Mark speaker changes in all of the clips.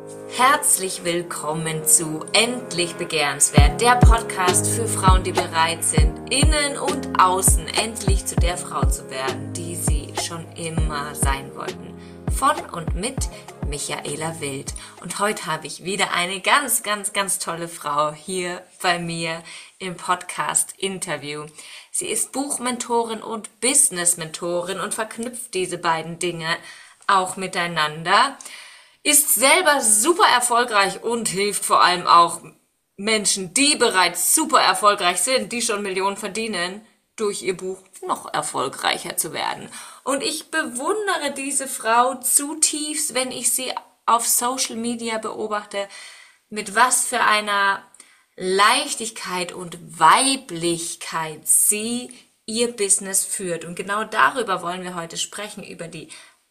Speaker 1: Herzlich willkommen zu Endlich Begehrenswert, der Podcast für Frauen, die bereit sind, innen und außen endlich zu der Frau zu werden, die sie schon immer sein wollten. Von und mit Michaela Wild. Und heute habe ich wieder eine ganz tolle Frau hier bei mir im Podcast-Interview. Sie ist Buchmentorin und Business-Mentorin und verknüpft diese beiden Dinge auch miteinander. Ist selber super erfolgreich und hilft vor allem auch Menschen, die bereits super erfolgreich sind, die schon Millionen verdienen, durch ihr Buch noch erfolgreicher zu werden. Und ich bewundere diese Frau zutiefst, wenn ich sie auf Social Media beobachte, mit was für einer Leichtigkeit und Weiblichkeit sie ihr Business führt. Und genau darüber wollen wir heute sprechen, über die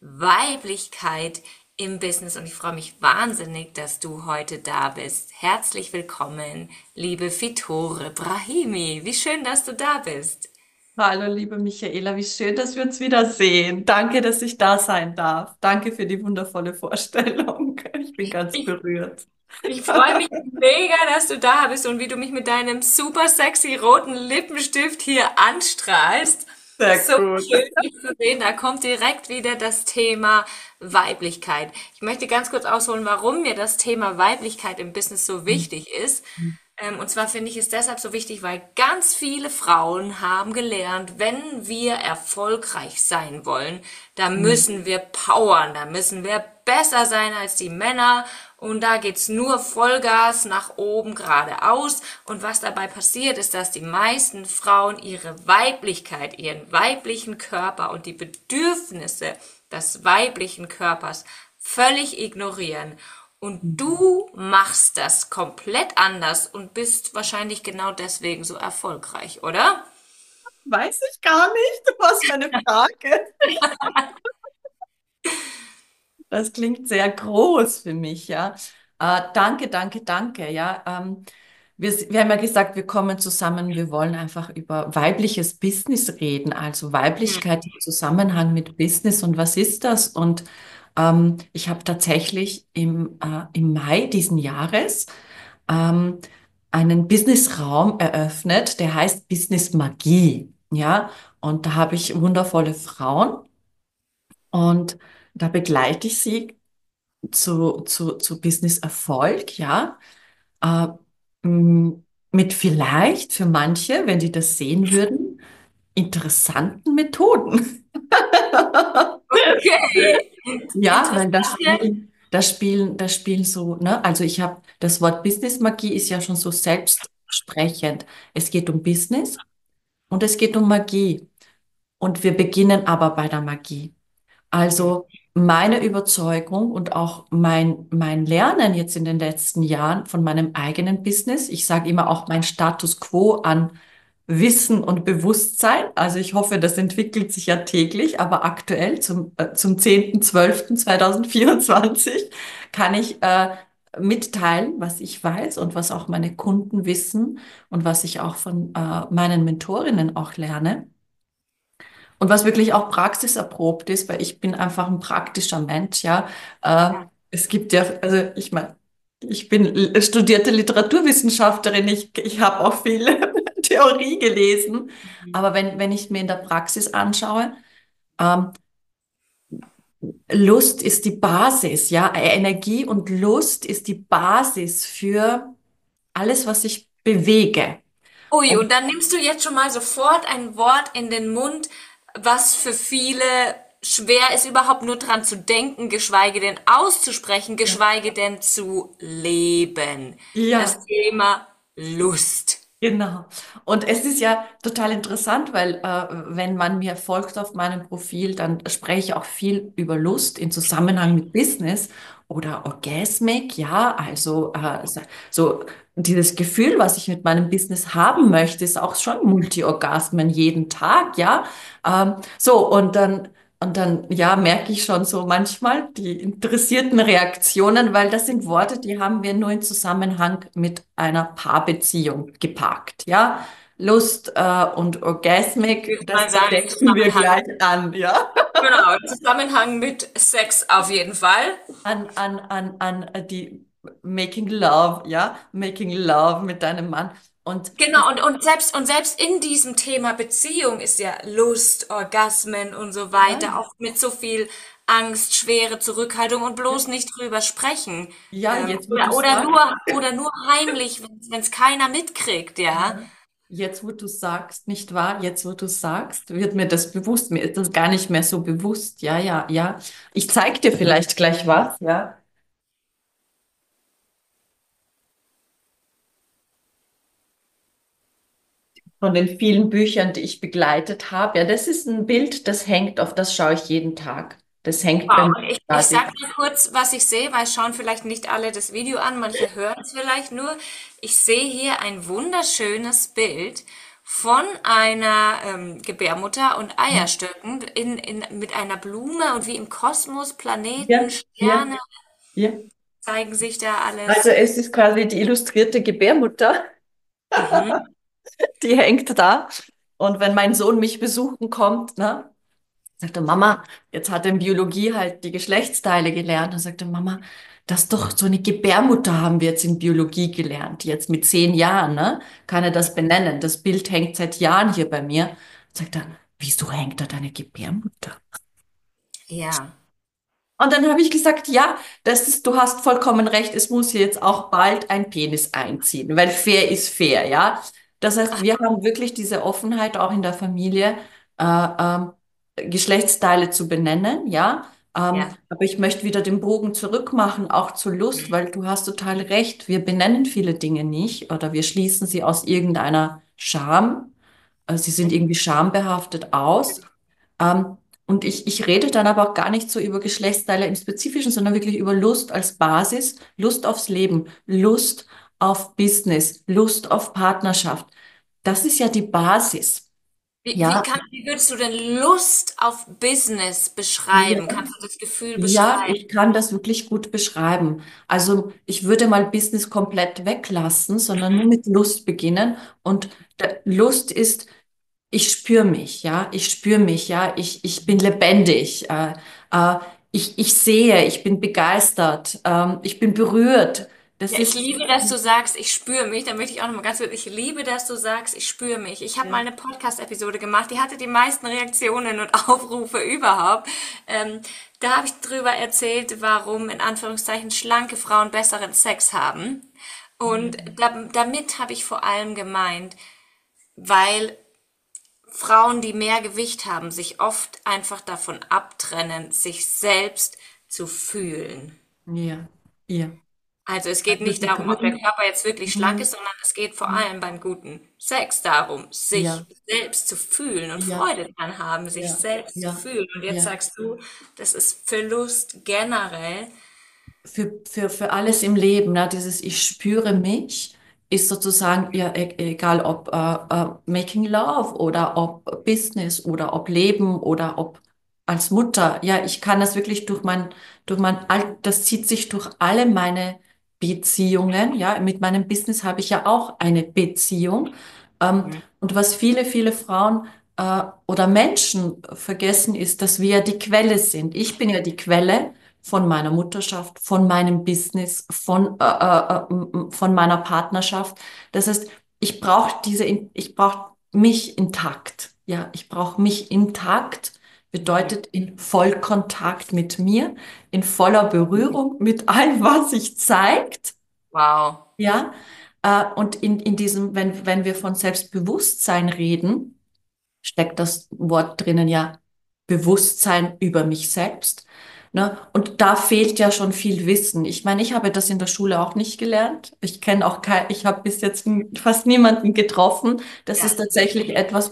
Speaker 1: Weiblichkeit im Business, und ich freue mich wahnsinnig, dass du heute da bist. Herzlich willkommen, liebe Fitore Brahimi. Wie schön, dass du da bist.
Speaker 2: Hallo, liebe Michaela, wie schön, dass wir uns wiedersehen. Danke, dass ich da sein darf. Danke für die wundervolle Vorstellung. Ich bin ganz
Speaker 1: Ich,
Speaker 2: berührt.
Speaker 1: ich freue mich mega, dass du da bist und wie du mich mit deinem super sexy roten Lippenstift hier anstrahlst.
Speaker 2: Sehr
Speaker 1: So
Speaker 2: gut.
Speaker 1: schön, dich zu sehen. Da kommt direkt wieder das Thema Weiblichkeit. Ich möchte ganz kurz ausholen, warum mir das Thema Weiblichkeit im Business so wichtig ist. Und zwar finde ich es deshalb so wichtig, weil ganz viele Frauen haben gelernt, wenn wir erfolgreich sein wollen, da müssen wir powern, da müssen wir besser sein als die Männer, und da geht's nur Vollgas nach oben geradeaus. Und was dabei passiert, ist, dass die meisten Frauen ihre Weiblichkeit, ihren weiblichen Körper und die Bedürfnisse des weiblichen Körpers völlig ignorieren. Und du machst das komplett anders und bist wahrscheinlich genau deswegen so erfolgreich, oder?
Speaker 2: Weiß ich gar nicht. Du hast meine Frage. Das klingt sehr groß für mich, ja. Danke, danke, danke, ja. Wir haben ja gesagt, wir kommen zusammen, wir wollen einfach über weibliches Business reden, also Weiblichkeit im Zusammenhang mit Business und was ist das? Und ich habe tatsächlich im Mai diesen Jahres ähm, einen Businessraum eröffnet, der heißt Business Magie, ja. Und da habe ich wundervolle Frauen und da begleite ich sie zu Business-Erfolg, ja. Äh, m- mit vielleicht für manche, wenn die das sehen würden, interessanten Methoden.
Speaker 1: Okay,
Speaker 2: Ja, weil
Speaker 1: interessante.
Speaker 2: das spielen so, ne? Also ich habe, das Wort Business-Magie ist ja schon so selbstsprechend. Es geht um Business und es geht um Magie. Und wir beginnen aber bei der Magie. Also meine Überzeugung und auch mein Lernen jetzt in den letzten Jahren von meinem eigenen Business, ich sage immer auch mein Status quo an Wissen und Bewusstsein. Also ich hoffe, das entwickelt sich ja täglich, aber aktuell zum 10.12.2024 kann ich mitteilen, was ich weiß und was auch meine Kunden wissen und was ich auch von meinen Mentorinnen auch lerne. Und was wirklich auch praxiserprobt ist, weil ich bin einfach ein praktischer Mensch, ja. Äh, Es gibt ja, also ich meine, ich bin studierte Literaturwissenschaftlerin, ich habe auch viel Theorie gelesen, aber wenn ich mir in der Praxis anschaue, ähm, Lust ist die Basis, ja. Energie und Lust ist die Basis für alles, was ich bewege.
Speaker 1: Ui,
Speaker 2: Und
Speaker 1: und dann nimmst du jetzt schon mal sofort ein Wort in den Mund, was für viele schwer ist, überhaupt nur dran zu denken, geschweige denn auszusprechen, geschweige denn zu leben. Das
Speaker 2: ja,
Speaker 1: Thema Lust.
Speaker 2: genau. Und es ist ja total interessant, weil wenn man mir folgt auf meinem Profil, dann spreche ich auch viel über Lust in Zusammenhang mit Business oder Orgasmic, ja, also so dieses Gefühl, was ich mit meinem Business haben möchte, ist auch schon Multi-Orgasmen jeden Tag, ja. So, und dann, ja, merke ich schon so manchmal die interessierten Reaktionen, weil das sind Worte, die haben wir nur in Zusammenhang mit einer Paarbeziehung geparkt, ja. Lust, und Orgasmic,
Speaker 1: Ich würde
Speaker 2: das
Speaker 1: mal sagen, im
Speaker 2: verdecken wir
Speaker 1: Zusammenhang
Speaker 2: gleich an, ja.
Speaker 1: Genau, im Zusammenhang mit Sex auf jeden Fall.
Speaker 2: an die Making Love, ja, Making Love mit deinem Mann. Und
Speaker 1: Genau, und selbst in diesem Thema Beziehung ist ja Lust, Orgasmen und so
Speaker 2: ja,
Speaker 1: weiter, oft mit so viel Angst, Schwere, Zurückhaltung und
Speaker 2: ja,
Speaker 1: bloß nicht drüber sprechen.
Speaker 2: ja, jetzt wo du
Speaker 1: Oder nur heimlich, wenn es keiner mitkriegt, ja.
Speaker 2: ja, jetzt wo du sagst, nicht wahr? Jetzt wo du sagst, wird mir das bewusst. Mir ist das gar nicht mehr so bewusst. Ja, ja, ja. Ich zeig dir vielleicht gleich was, ja, von den vielen Büchern, die ich begleitet habe. Ja, das ist ein Bild, das hängt, auf das schaue ich jeden Tag. Das hängt bei
Speaker 1: Wow,
Speaker 2: mir
Speaker 1: und ich
Speaker 2: quasi.
Speaker 1: sag dir kurz, was ich sehe, weil es schauen vielleicht nicht alle das Video an, manche hören es vielleicht nur. Ich sehe hier ein wunderschönes Bild von einer Gebärmutter und Eierstöcken mit einer Blume und wie im Kosmos Planeten,
Speaker 2: Ja, ja,
Speaker 1: Sterne
Speaker 2: ja.
Speaker 1: zeigen sich da
Speaker 2: Also
Speaker 1: alles.
Speaker 2: es ist quasi die illustrierte Gebärmutter,
Speaker 1: Mhm.
Speaker 2: die hängt da. Und wenn mein Sohn mich besuchen kommt, ne, sagt er, Mama, jetzt hat er in Biologie halt die Geschlechtsteile gelernt. Dann sagt er, Mama, das ist doch so eine Gebärmutter haben wir jetzt in Biologie gelernt. Jetzt mit 10 Jahren, ne, kann er das benennen. Das Bild hängt seit Jahren hier bei mir. Sagt er, wieso hängt da deine Gebärmutter?
Speaker 1: Ja.
Speaker 2: Und dann habe ich gesagt, ja, das ist, du hast vollkommen recht, es muss hier jetzt auch bald ein Penis einziehen, weil fair ist fair, ja. Das heißt, wir haben wirklich diese Offenheit auch in der Familie, Geschlechtsteile zu benennen, ja.
Speaker 1: Ja.
Speaker 2: Aber ich möchte wieder den Bogen zurück machen, auch zur Lust, weil du hast total recht. Wir benennen viele Dinge nicht oder wir schließen sie aus irgendeiner Scham. Sie sind irgendwie schambehaftet aus. Ähm, und ich rede dann aber auch gar nicht so über Geschlechtsteile im Spezifischen, sondern wirklich über Lust als Basis, Lust aufs Leben, Lust auf Business, Lust auf Partnerschaft. Das ist ja die Basis. Ja,
Speaker 1: Wie würdest du denn Lust auf Business
Speaker 2: ja,
Speaker 1: beschreiben? Kannst du das Gefühl
Speaker 2: ja,
Speaker 1: beschreiben?
Speaker 2: ich kann das wirklich gut beschreiben. Also ich würde mal Business komplett weglassen, sondern nur mit Lust beginnen. Und Lust ist, ich spüre mich, ja, ich spüre mich, ja, ich bin lebendig, ich sehe, ich bin begeistert, ich bin berührt. Das
Speaker 1: Ja, ich
Speaker 2: ist,
Speaker 1: liebe, dass du sagst, ich spüre mich. Da möchte ich auch noch mal ganz kurz, ich liebe, dass du sagst, ich spüre mich. Ich habe mal
Speaker 2: ja,
Speaker 1: eine Podcast-Episode gemacht, die hatte die meisten Reaktionen und Aufrufe überhaupt. Da habe ich drüber erzählt, warum in Anführungszeichen schlanke Frauen besseren Sex haben. Und damit habe ich vor allem gemeint, weil Frauen, die mehr Gewicht haben, sich oft einfach davon abtrennen, sich selbst zu fühlen.
Speaker 2: ja, ja.
Speaker 1: Also es geht
Speaker 2: Also
Speaker 1: nicht
Speaker 2: die
Speaker 1: darum, ob der
Speaker 2: Gründe,
Speaker 1: Körper jetzt wirklich schlank ist, sondern es geht vor allem beim guten Sex darum, sich
Speaker 2: ja,
Speaker 1: selbst zu fühlen und
Speaker 2: ja,
Speaker 1: Freude daran haben, sich
Speaker 2: ja,
Speaker 1: selbst zu
Speaker 2: ja,
Speaker 1: fühlen. Und jetzt
Speaker 2: ja.
Speaker 1: sagst du, das ist für Lust generell.
Speaker 2: Für alles im Leben, ne, dieses Ich spüre mich ist sozusagen, ja, egal ob Making Love oder ob Business oder ob Leben oder ob als Mutter. Ja, ich kann das wirklich das zieht sich durch alle meine Beziehungen. Ja, mit meinem Business habe ich ja auch eine Beziehung. Und was viele Frauen oder Menschen vergessen, ist, dass wir ja die Quelle sind. Ich bin ja die Quelle von meiner Mutterschaft, von meinem Business, von meiner Partnerschaft. Das heißt, ich brauche mich intakt. Ja, ich brauche mich intakt, bedeutet in Vollkontakt mit mir, in voller Berührung mit allem, was sich zeigt.
Speaker 1: Wow.
Speaker 2: Ja, und in diesem, wenn wir von Selbstbewusstsein reden, steckt das Wort drinnen ja Bewusstsein über mich selbst. Ne? Und da fehlt ja schon viel Wissen. Ich meine, ich habe das in der Schule auch nicht gelernt. Ich habe bis jetzt fast niemanden getroffen. Das ist
Speaker 1: Ja.
Speaker 2: tatsächlich etwas,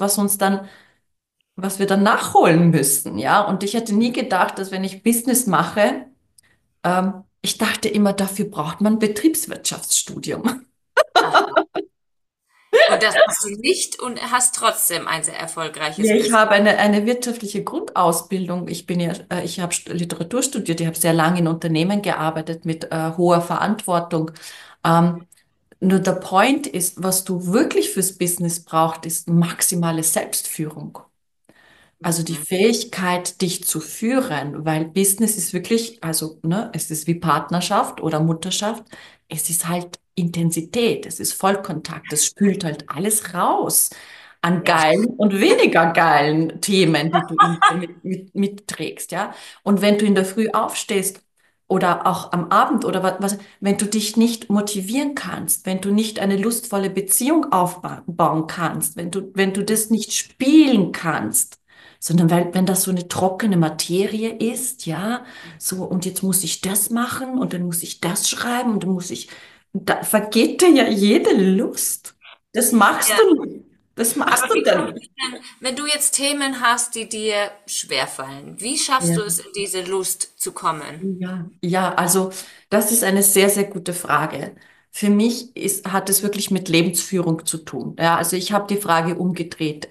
Speaker 2: was wir dann nachholen müssen. Ja, und ich hätte nie gedacht, dass wenn ich Business mache, ich dachte immer, dafür braucht man Betriebswirtschaftsstudium.
Speaker 1: Aha. Und das hast du nicht und hast trotzdem ein sehr erfolgreiches
Speaker 2: Ja, ich
Speaker 1: Business.
Speaker 2: habe eine wirtschaftliche Grundausbildung. Ich habe Literatur studiert, ich habe sehr lange in Unternehmen gearbeitet mit hoher Verantwortung. Ähm, nur der Point ist, was du wirklich fürs Business brauchst, ist maximale Selbstführung. Also die
Speaker 1: Mhm.
Speaker 2: Fähigkeit, dich zu führen, weil Business ist wirklich, also ne, es ist wie Partnerschaft oder Mutterschaft, es ist halt Intensität, es ist Vollkontakt, es spült halt alles raus an
Speaker 1: Ja.
Speaker 2: geilen und weniger geilen Themen, die du mitträgst, ja. Und wenn du in der Früh aufstehst oder auch am Abend oder wenn du dich nicht motivieren kannst, wenn du nicht eine lustvolle Beziehung aufbauen kannst, wenn du das nicht spielen kannst, sondern wenn das so eine trockene Materie ist, ja, so, und jetzt muss ich das machen und dann muss ich das schreiben und dann da vergeht dir ja jede Lust. Das machst
Speaker 1: Ja.
Speaker 2: du nicht. Das
Speaker 1: Aber
Speaker 2: machst du
Speaker 1: wie
Speaker 2: dann
Speaker 1: schaffst
Speaker 2: nicht.
Speaker 1: du es denn, wenn du jetzt Themen hast, die dir schwerfallen, wie schaffst
Speaker 2: Ja.
Speaker 1: du es, in diese Lust zu kommen?
Speaker 2: Ja, ja, also das ist eine sehr, sehr gute Frage. Für mich hat es wirklich mit Lebensführung zu tun. Ja, also ich habe die Frage umgedreht.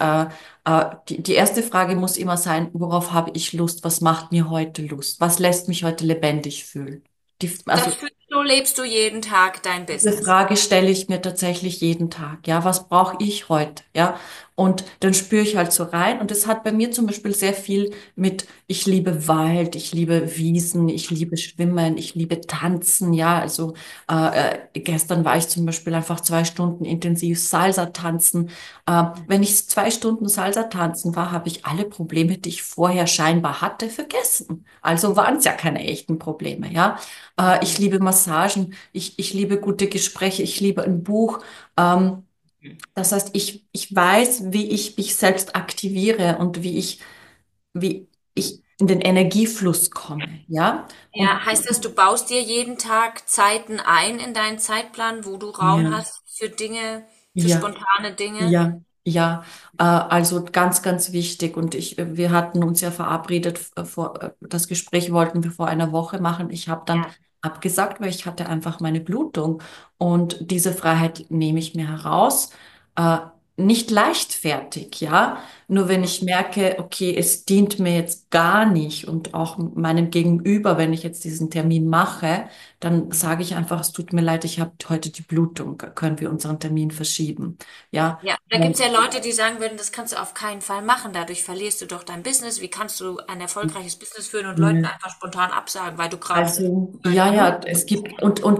Speaker 2: Die erste Frage muss immer sein, worauf habe ich Lust? Was macht mir heute Lust? Was lässt mich heute lebendig fühlen? Also
Speaker 1: Das fühlst du, lebst du jeden Tag dein
Speaker 2: diese
Speaker 1: Business.
Speaker 2: Frage stelle ich mir tatsächlich jeden Tag. Ja, was brauche ich heute? Ja, und dann spüre ich halt so rein. Und es hat bei mir zum Beispiel sehr viel mit, ich liebe Wald, ich liebe Wiesen, ich liebe Schwimmen, ich liebe Tanzen. Ja, also gestern war ich zum Beispiel einfach 2 Stunden intensiv Salsa tanzen. Wenn ich 2 Stunden Salsa tanzen war, habe ich alle Probleme, die ich vorher scheinbar hatte, vergessen. Also waren es ja keine echten Probleme. Ja, ich liebe Massagen. Ich liebe gute Gespräche, ich liebe ein Buch. Ähm, Das heißt, ich weiß, wie ich mich selbst aktiviere und wie ich in den Energiefluss komme, ja? Und
Speaker 1: Ja, heißt das, du baust dir jeden Tag Zeiten ein in deinen Zeitplan, wo du Raum
Speaker 2: ja,
Speaker 1: hast für Dinge, für
Speaker 2: ja,
Speaker 1: spontane Dinge?
Speaker 2: ja, ja, also ganz, ganz wichtig. Und wir hatten uns ja verabredet, das Gespräch wollten wir vor einer Woche machen. Ich habe dann
Speaker 1: Ja.
Speaker 2: abgesagt, weil ich hatte einfach meine Blutung. Und diese Freiheit nehme ich mir heraus. Äh, Nicht leichtfertig, ja. Nur wenn ich merke, okay, es dient mir jetzt gar nicht und auch meinem Gegenüber, wenn ich jetzt diesen Termin mache, dann sage ich einfach, es tut mir leid, ich habe heute die Blutung. Können wir unseren Termin verschieben? Ja,
Speaker 1: Ja, da gibt's ja Leute, die sagen würden, das kannst du auf keinen Fall machen. Dadurch verlierst du doch dein Business. Wie kannst du ein erfolgreiches Business führen und Leuten
Speaker 2: ja.
Speaker 1: einfach spontan absagen, weil du gerade,
Speaker 2: Also, ja,
Speaker 1: weil,
Speaker 2: ja, es gibt,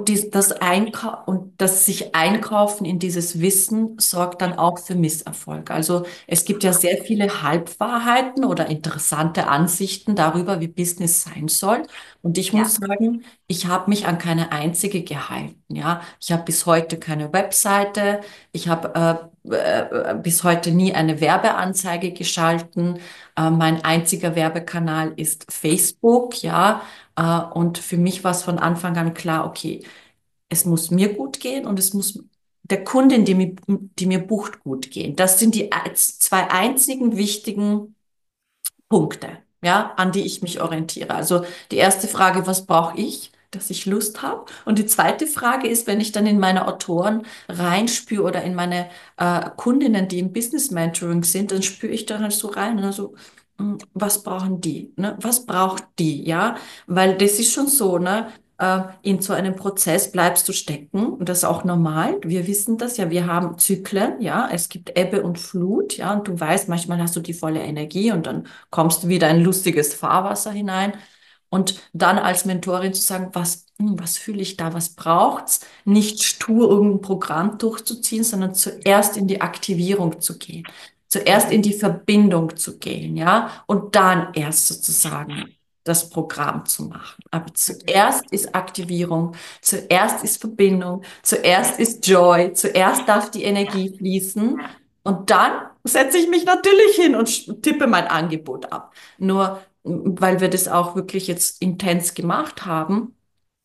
Speaker 2: und das sich einkaufen in dieses Wissen sorgt dann auch für Misserfolg. Also, es gibt ja sehr viele Halbwahrheiten oder interessante Ansichten darüber, wie Business sein soll. Und ich
Speaker 1: ja,
Speaker 2: muss sagen, ich habe mich an keine einzige gehalten. Ja, ich habe bis heute keine Webseite. Ich habe bis heute nie eine Werbeanzeige geschalten. Mein einziger Werbekanal ist Facebook. Ja. Und für mich war es von Anfang an klar, okay, es muss mir gut gehen und es muss der Kundin, die mir bucht, gut gehen. Das sind die zwei einzigen wichtigen Punkte, ja, an die ich mich orientiere. Also die erste Frage, was brauche ich, dass ich Lust habe? Und die zweite Frage ist, wenn ich dann in meine Autoren reinspüre oder in meine Kundinnen, die im Business Mentoring sind, dann spüre ich da halt so rein, also was brauchen die? Ne? Was braucht die? Ja, weil das ist schon so, ne? In so einem Prozess bleibst du stecken und das ist auch normal. Wir wissen das ja, wir haben Zyklen, ja, es gibt Ebbe und Flut, ja, und du weißt, manchmal hast du die volle Energie und dann kommst du wieder in lustiges Fahrwasser hinein. Und dann als Mentorin zu sagen, was fühle ich da, was braucht's? Nicht stur irgendein Programm durchzuziehen, sondern zuerst in die Aktivierung zu gehen, zuerst in die Verbindung zu gehen, ja, und dann erst sozusagen das Programm zu machen. Aber zuerst ist Aktivierung, zuerst ist Verbindung, zuerst ist Joy, zuerst darf die Energie fließen
Speaker 1: ja.
Speaker 2: und dann setze ich mich natürlich hin und tippe mein Angebot ab. Nur weil wir das auch wirklich jetzt intens gemacht haben.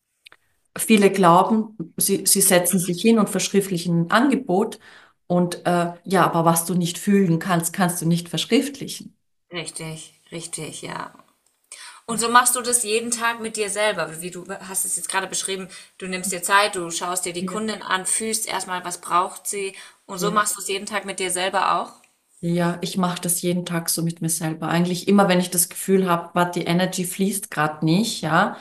Speaker 2: Viele glauben, sie setzen sich hin und verschriftlichen ein Angebot. Und ja, aber was du nicht fühlen kannst, kannst du nicht verschriftlichen.
Speaker 1: Richtig, richtig, ja. Und so machst du das jeden Tag mit dir selber, wie du hast es jetzt gerade beschrieben. Du nimmst dir Zeit, du schaust dir die
Speaker 2: Ja.
Speaker 1: Kundin an, fühlst erstmal, was braucht sie. Und so
Speaker 2: Ja.
Speaker 1: machst du es jeden Tag mit dir selber auch.
Speaker 2: Ja, ich mache das jeden Tag so mit mir selber. Eigentlich immer, wenn ich das Gefühl habe, die Energy fließt gerade nicht, ja,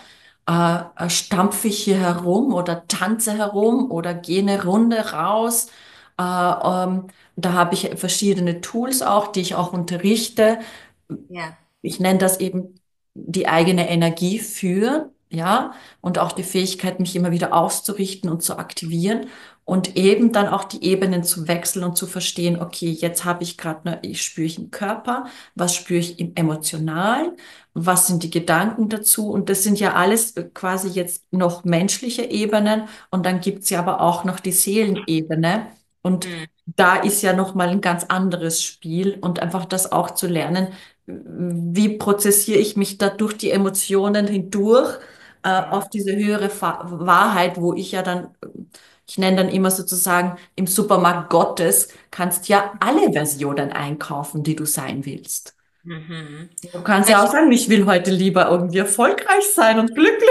Speaker 2: stampfe ich hier herum oder tanze herum oder gehe eine Runde raus. Da habe ich verschiedene Tools auch, die ich auch unterrichte.
Speaker 1: Ja.
Speaker 2: Ich nenne das eben die eigene Energie führen, ja, und auch die Fähigkeit, mich immer wieder auszurichten und zu aktivieren und eben dann auch die Ebenen zu wechseln und zu verstehen, okay, jetzt habe ich gerade, ich spüre ich im Körper, was spüre ich im Emotional, was sind die Gedanken dazu und das sind ja alles quasi jetzt noch menschliche Ebenen und dann gibt's ja aber auch noch die Seelenebene und
Speaker 1: Hm.
Speaker 2: da ist ja noch mal ein ganz anderes Spiel und einfach das auch zu lernen, wie prozessiere ich mich da durch die Emotionen hindurch auf diese höhere Wahrheit, wo ich ja dann, ich nenne dann immer sozusagen im Supermarkt Gottes, kannst ja alle Versionen einkaufen, die du sein willst.
Speaker 1: Mhm.
Speaker 2: Du kannst
Speaker 1: Ja,
Speaker 2: ja auch sagen, ich will heute lieber irgendwie erfolgreich sein und glücklich.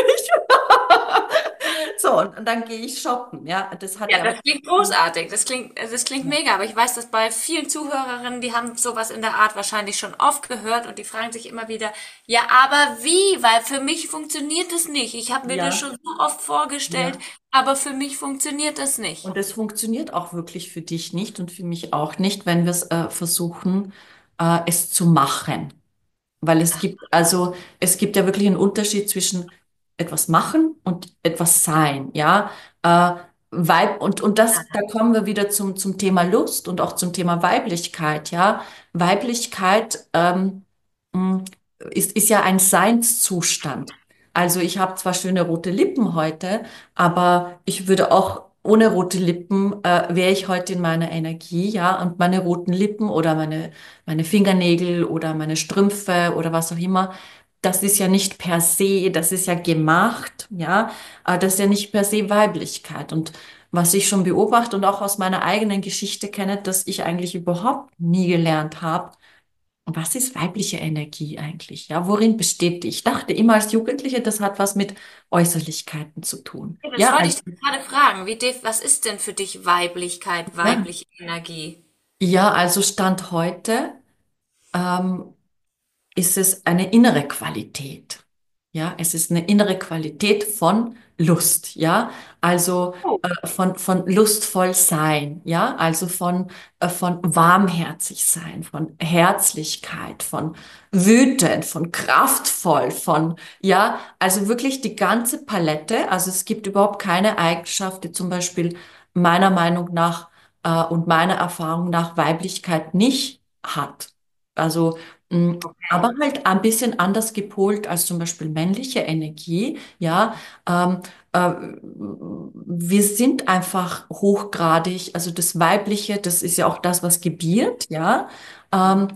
Speaker 2: So, und dann gehe ich shoppen. Ja, das hat
Speaker 1: ja,
Speaker 2: ja aber.
Speaker 1: das klingt großartig. Das klingt mega. Aber ich weiß, dass bei vielen Zuhörerinnen, die haben sowas in der Art wahrscheinlich schon oft gehört und die fragen sich immer wieder, ja, aber wie? Weil für mich funktioniert das nicht. Ich habe mir das
Speaker 2: Ja,
Speaker 1: schon so oft vorgestellt,
Speaker 2: ja.
Speaker 1: aber für mich funktioniert das nicht.
Speaker 2: Und es funktioniert auch wirklich für dich nicht und für mich auch nicht, wenn wir es versuchen, es zu machen. Weil es gibt ja wirklich einen Unterschied zwischen etwas machen und etwas sein, ja. Äh, und das, da kommen wir wieder zum Thema Lust und auch zum Thema Weiblichkeit, ja. Weiblichkeit mh, ist ja ein Seinszustand. Also ich habe zwar schöne rote Lippen heute, aber ich würde auch ohne rote Lippen wäre ich heute in meiner Energie, ja, und meine roten Lippen oder meine Fingernägel oder meine Strümpfe oder was auch immer, das ist ja nicht per se, das ist ja gemacht, ja, das ist ja nicht per se Weiblichkeit. Und was ich schon beobachte und auch aus meiner eigenen Geschichte kenne, dass ich eigentlich überhaupt nie gelernt habe, was ist weibliche Energie eigentlich? Ja, worin besteht die? Ich dachte immer als Jugendliche, das hat was mit Äußerlichkeiten zu tun.
Speaker 1: Ja, das
Speaker 2: Ja,
Speaker 1: wollte ich
Speaker 2: also,
Speaker 1: dich gerade fragen. Was ist denn für dich Weiblichkeit,
Speaker 2: ja.
Speaker 1: weibliche Energie?
Speaker 2: Ja, also Stand heute. Ähm, ist es eine innere Qualität. Ja, es ist eine innere Qualität von Lust, ja, also
Speaker 1: Oh,
Speaker 2: von lustvoll sein, ja, also von warmherzig sein, von Herzlichkeit, von wütend, von kraftvoll, ja, also wirklich die ganze Palette. Also es gibt überhaupt keine Eigenschaft, die zum Beispiel meiner Meinung nach und meiner Erfahrung nach Weiblichkeit nicht hat. Also aber
Speaker 1: okay.
Speaker 2: halt ein bisschen anders gepolt als zum Beispiel männliche Energie. Ja, ähm, äh, wir sind einfach hochgradig, also das Weibliche, das ist ja auch das, was gebiert. Ja, ähm,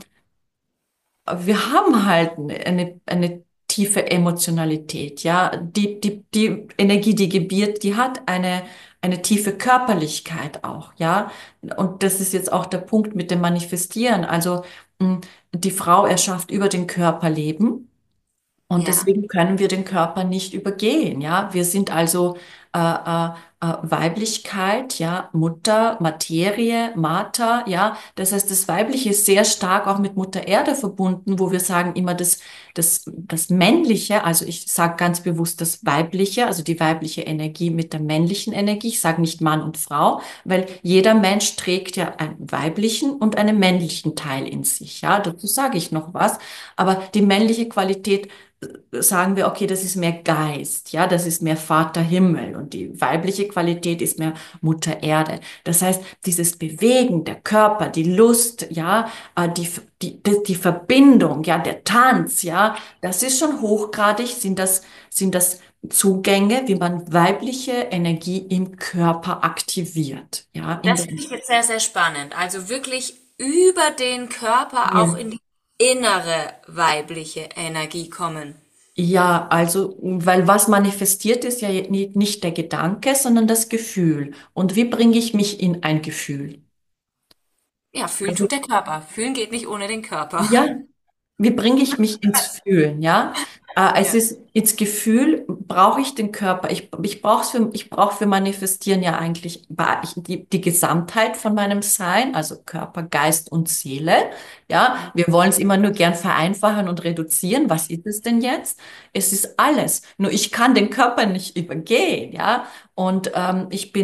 Speaker 2: wir haben halt eine tiefe Emotionalität. Ja, die Energie, die gebiert, die hat eine tiefe Körperlichkeit auch. Ja, und das ist jetzt auch der Punkt mit dem Manifestieren. Also mh, die Frau erschafft über den Körper Leben. Und
Speaker 1: Ja,
Speaker 2: deswegen können wir den Körper nicht übergehen, ja. Wir sind also Weiblichkeit, ja, Mutter, Materie, Mater, ja. Das heißt, das Weibliche ist sehr stark auch mit Mutter Erde verbunden, wo wir sagen immer das Männliche, also ich sage ganz bewusst das Weibliche, also die weibliche Energie mit der männlichen Energie. Ich sage nicht Mann und Frau, weil jeder Mensch trägt ja einen weiblichen und einen männlichen Teil in sich, ja. Dazu sage ich noch was. Aber die männliche Qualität sagen wir, okay, das ist mehr Geist, ja, das ist mehr Vater Himmel und die weibliche Qualität ist mehr Mutter Erde. Das heißt, dieses Bewegen, der Körper, die Lust, ja, die Verbindung, ja, der Tanz, ja, das ist schon hochgradig, sind das Zugänge, wie man weibliche Energie im Körper aktiviert, ja, in
Speaker 1: das
Speaker 2: der,
Speaker 1: finde ich jetzt sehr, sehr spannend. Also wirklich über den Körper
Speaker 2: ja.
Speaker 1: auch in die innere weibliche Energie kommen.
Speaker 2: Ja, also, weil was manifestiert ist ja nicht der Gedanke, sondern das Gefühl. Und wie bringe ich mich in ein Gefühl?
Speaker 1: Ja, fühlen
Speaker 2: Also,
Speaker 1: tut der Körper. Fühlen geht nicht ohne den Körper.
Speaker 2: ja, wie bringe ich mich ins Fühlen, ja? Es
Speaker 1: Ja.
Speaker 2: ist ins Gefühl, brauche ich den Körper. Ich brauche für Manifestieren ja eigentlich die Gesamtheit von meinem Sein, also Körper, Geist und Seele. Ja, wir wollen es immer nur gern vereinfachen und reduzieren. Was ist es denn jetzt? Es ist alles. Nur ich kann den Körper nicht übergehen, ja? Und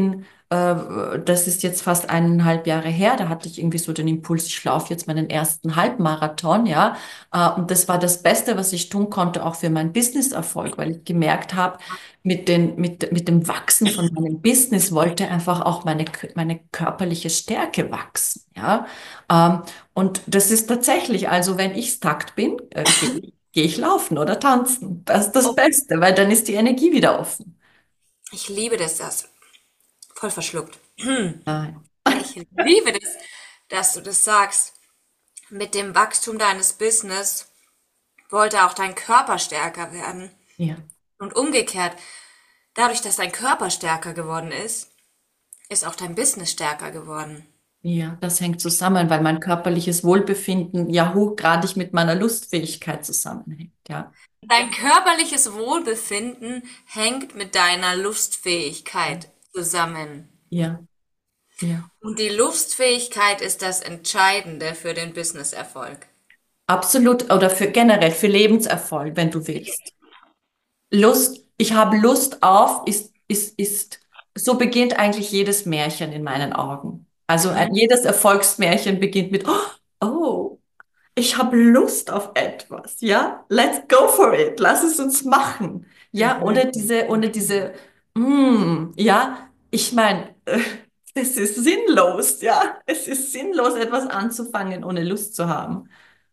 Speaker 2: das ist jetzt fast 1,5 Jahre her, da hatte ich irgendwie so den Impuls, ich laufe jetzt meinen ersten Halbmarathon, ja. Und das war das Beste, was ich tun konnte, auch für meinen Businesserfolg, weil ich gemerkt habe, mit dem Wachsen von meinem Business wollte einfach auch meine körperliche Stärke wachsen, ja. Ähm, und das ist tatsächlich, also wenn ich stuck bin, gehe ich laufen oder tanzen. Das ist das
Speaker 1: Oh,
Speaker 2: Beste, weil dann ist die Energie wieder offen.
Speaker 1: ich liebe das. Voll verschluckt.
Speaker 2: Nein.
Speaker 1: Ich liebe das, dass du das sagst. Mit dem Wachstum deines Business wollte auch dein Körper stärker werden.
Speaker 2: Ja.
Speaker 1: Und umgekehrt, dadurch, dass dein Körper stärker geworden ist auch dein Business stärker geworden.
Speaker 2: Ja, das hängt zusammen, weil mein körperliches Wohlbefinden ja hochgradig mit meiner Lustfähigkeit zusammenhängt. Ja,
Speaker 1: Dein körperliches Wohlbefinden hängt mit deiner Lustfähigkeit zusammen.
Speaker 2: ja, ja.
Speaker 1: Und die Lustfähigkeit ist das Entscheidende für den Businesserfolg.
Speaker 2: Absolut. Oder für generell, für Lebenserfolg, wenn du willst. Lust, ich habe Lust auf, so beginnt eigentlich jedes Märchen in meinen Augen. Also jedes Erfolgsmärchen beginnt mit, oh, ich habe Lust auf etwas, ja? Let's go for it. Lass es uns machen. Ja, ja, ich meine, es ist sinnlos, ja. Es ist sinnlos, etwas anzufangen, ohne Lust zu haben.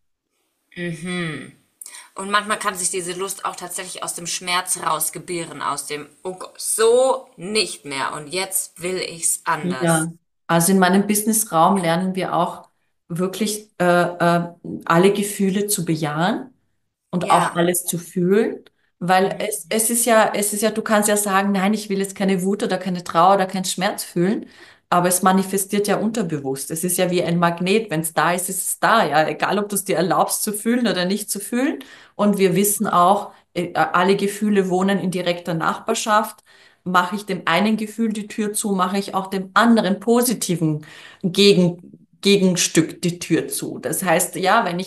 Speaker 1: Und manchmal kann sich diese Lust auch tatsächlich aus dem Schmerz rausgebären, aus dem, oh Gott, so nicht mehr und jetzt will ich's anders.
Speaker 2: Ja, also in meinem Businessraum lernen wir auch wirklich alle Gefühle zu bejahen und auch
Speaker 1: Ja,
Speaker 2: alles zu fühlen, weil es ist ja, du kannst ja sagen, nein, ich will jetzt keine Wut oder keine Trauer oder keinen Schmerz fühlen, aber es manifestiert ja unterbewusst. Es ist ja wie ein Magnet, wenn es da ist es da, ja, egal ob du es dir erlaubst zu fühlen oder nicht zu fühlen. Und wir wissen auch, alle Gefühle wohnen in direkter Nachbarschaft. Mache ich dem einen Gefühl die Tür zu, mache ich auch dem anderen positiven Gegenstück die Tür zu. Das heißt, ja, wenn ich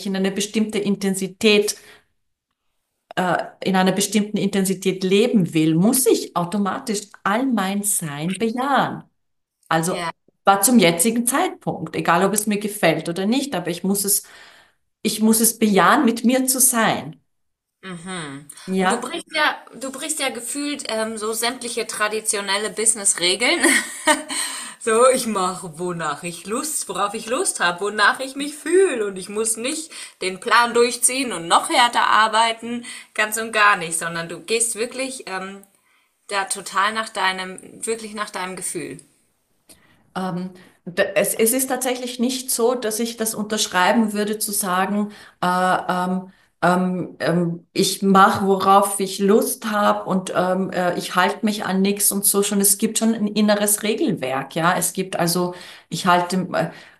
Speaker 2: in einer bestimmten Intensität leben will, muss ich automatisch all mein Sein bejahen. Also
Speaker 1: ja.
Speaker 2: war zum jetzigen Zeitpunkt, egal ob es mir gefällt oder nicht, aber ich muss es bejahen, mit mir zu sein.
Speaker 1: Und
Speaker 2: Ja,
Speaker 1: du brichst ja gefühlt so sämtliche traditionelle Business-Regeln. So, ich mache, worauf ich Lust habe, wonach ich mich fühle. Und ich muss nicht den Plan durchziehen und noch härter arbeiten, ganz und gar nicht, sondern du gehst wirklich da total wirklich nach deinem Gefühl.
Speaker 2: es ist tatsächlich nicht so, dass ich das unterschreiben würde, zu sagen, ich mache, worauf ich Lust habe und ich halte mich an nichts und so schon. Es gibt schon ein inneres Regelwerk, ja. Es gibt also, ich halte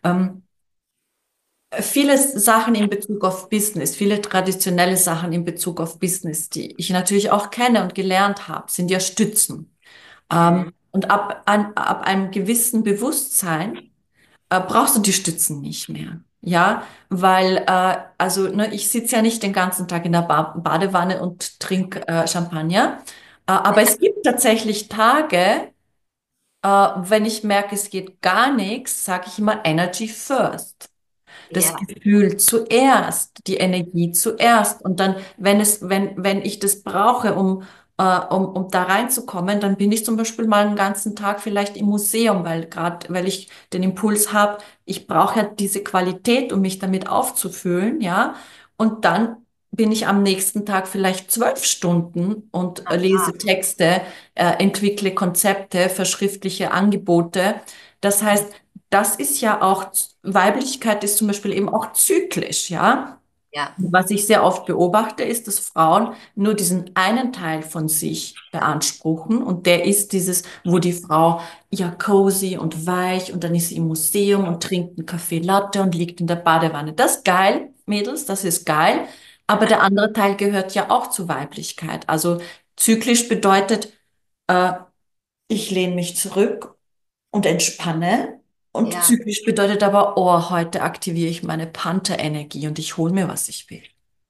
Speaker 2: viele Sachen in Bezug auf Business, viele traditionelle Sachen in Bezug auf Business, die ich natürlich auch kenne und gelernt habe, sind ja Stützen. Und ab einem gewissen Bewusstsein brauchst du die Stützen nicht mehr. Ja, weil also ne, ich sitze ja nicht den ganzen Tag in der Badewanne und trinke Champagner. Aber es gibt tatsächlich Tage, wenn ich merke, es geht gar nichts, sage ich immer Energy first. Das
Speaker 1: Ja,
Speaker 2: Gefühl zuerst, die Energie zuerst. Und dann, wenn ich das brauche, um da reinzukommen, dann bin ich zum Beispiel mal einen ganzen Tag vielleicht im Museum, weil ich den Impuls habe, ich brauche ja diese Qualität, um mich damit aufzufüllen, ja. Und dann bin ich am nächsten Tag vielleicht 12 Stunden und lese Texte, entwickle Konzepte, verschriftliche Angebote. Das heißt, das ist ja auch, Weiblichkeit ist zum Beispiel eben auch zyklisch, ja.
Speaker 1: ja,
Speaker 2: Was ich sehr oft beobachte, ist, dass Frauen nur diesen einen Teil von sich beanspruchen und der ist dieses, wo die Frau ja cozy und weich und dann ist sie im Museum und trinkt einen Kaffee Latte und liegt in der Badewanne. Das ist geil, Mädels, das ist geil, aber der andere Teil gehört ja auch zur Weiblichkeit. Also zyklisch bedeutet, äh, ich lehne mich zurück und entspanne. Und
Speaker 1: ja.
Speaker 2: zyklisch bedeutet aber, oh, heute aktiviere ich meine Panther-Energie und ich hole mir, was ich will.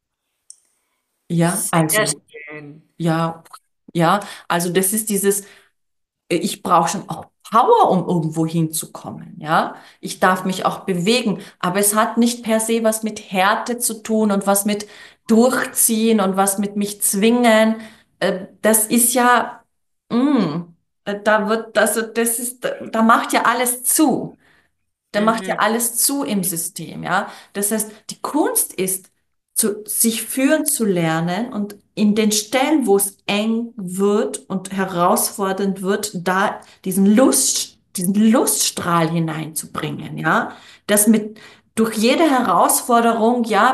Speaker 2: Ja,
Speaker 1: Sehr
Speaker 2: also,
Speaker 1: schön.
Speaker 2: ja, ja, also das ist dieses, ich brauche schon auch Power, um irgendwo hinzukommen, ja. Ich darf mich auch bewegen, aber es hat nicht per se was mit Härte zu tun und was mit Durchziehen und was mit mich zwingen. Das ist ja, da wird, also das ist, da macht ja alles zu. Der macht ja
Speaker 1: Mhm.
Speaker 2: alles zu im System, ja. Das heißt, die Kunst ist, sich führen zu lernen und in den Stellen, wo es eng wird und herausfordernd wird, da diesen Luststrahl hineinzubringen, ja. Das durch jede Herausforderung, ja,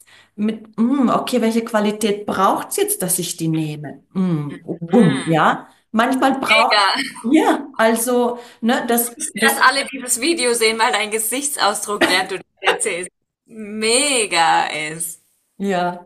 Speaker 2: okay, welche Qualität braucht's jetzt, dass ich die nehme?
Speaker 1: Mhm.
Speaker 2: Ja. Manchmal braucht,
Speaker 1: Mega.
Speaker 2: ja, also, ne,
Speaker 1: Dass alle dieses Video sehen, weil dein Gesichtsausdruck, während du das erzählst, mega ist.
Speaker 2: ja.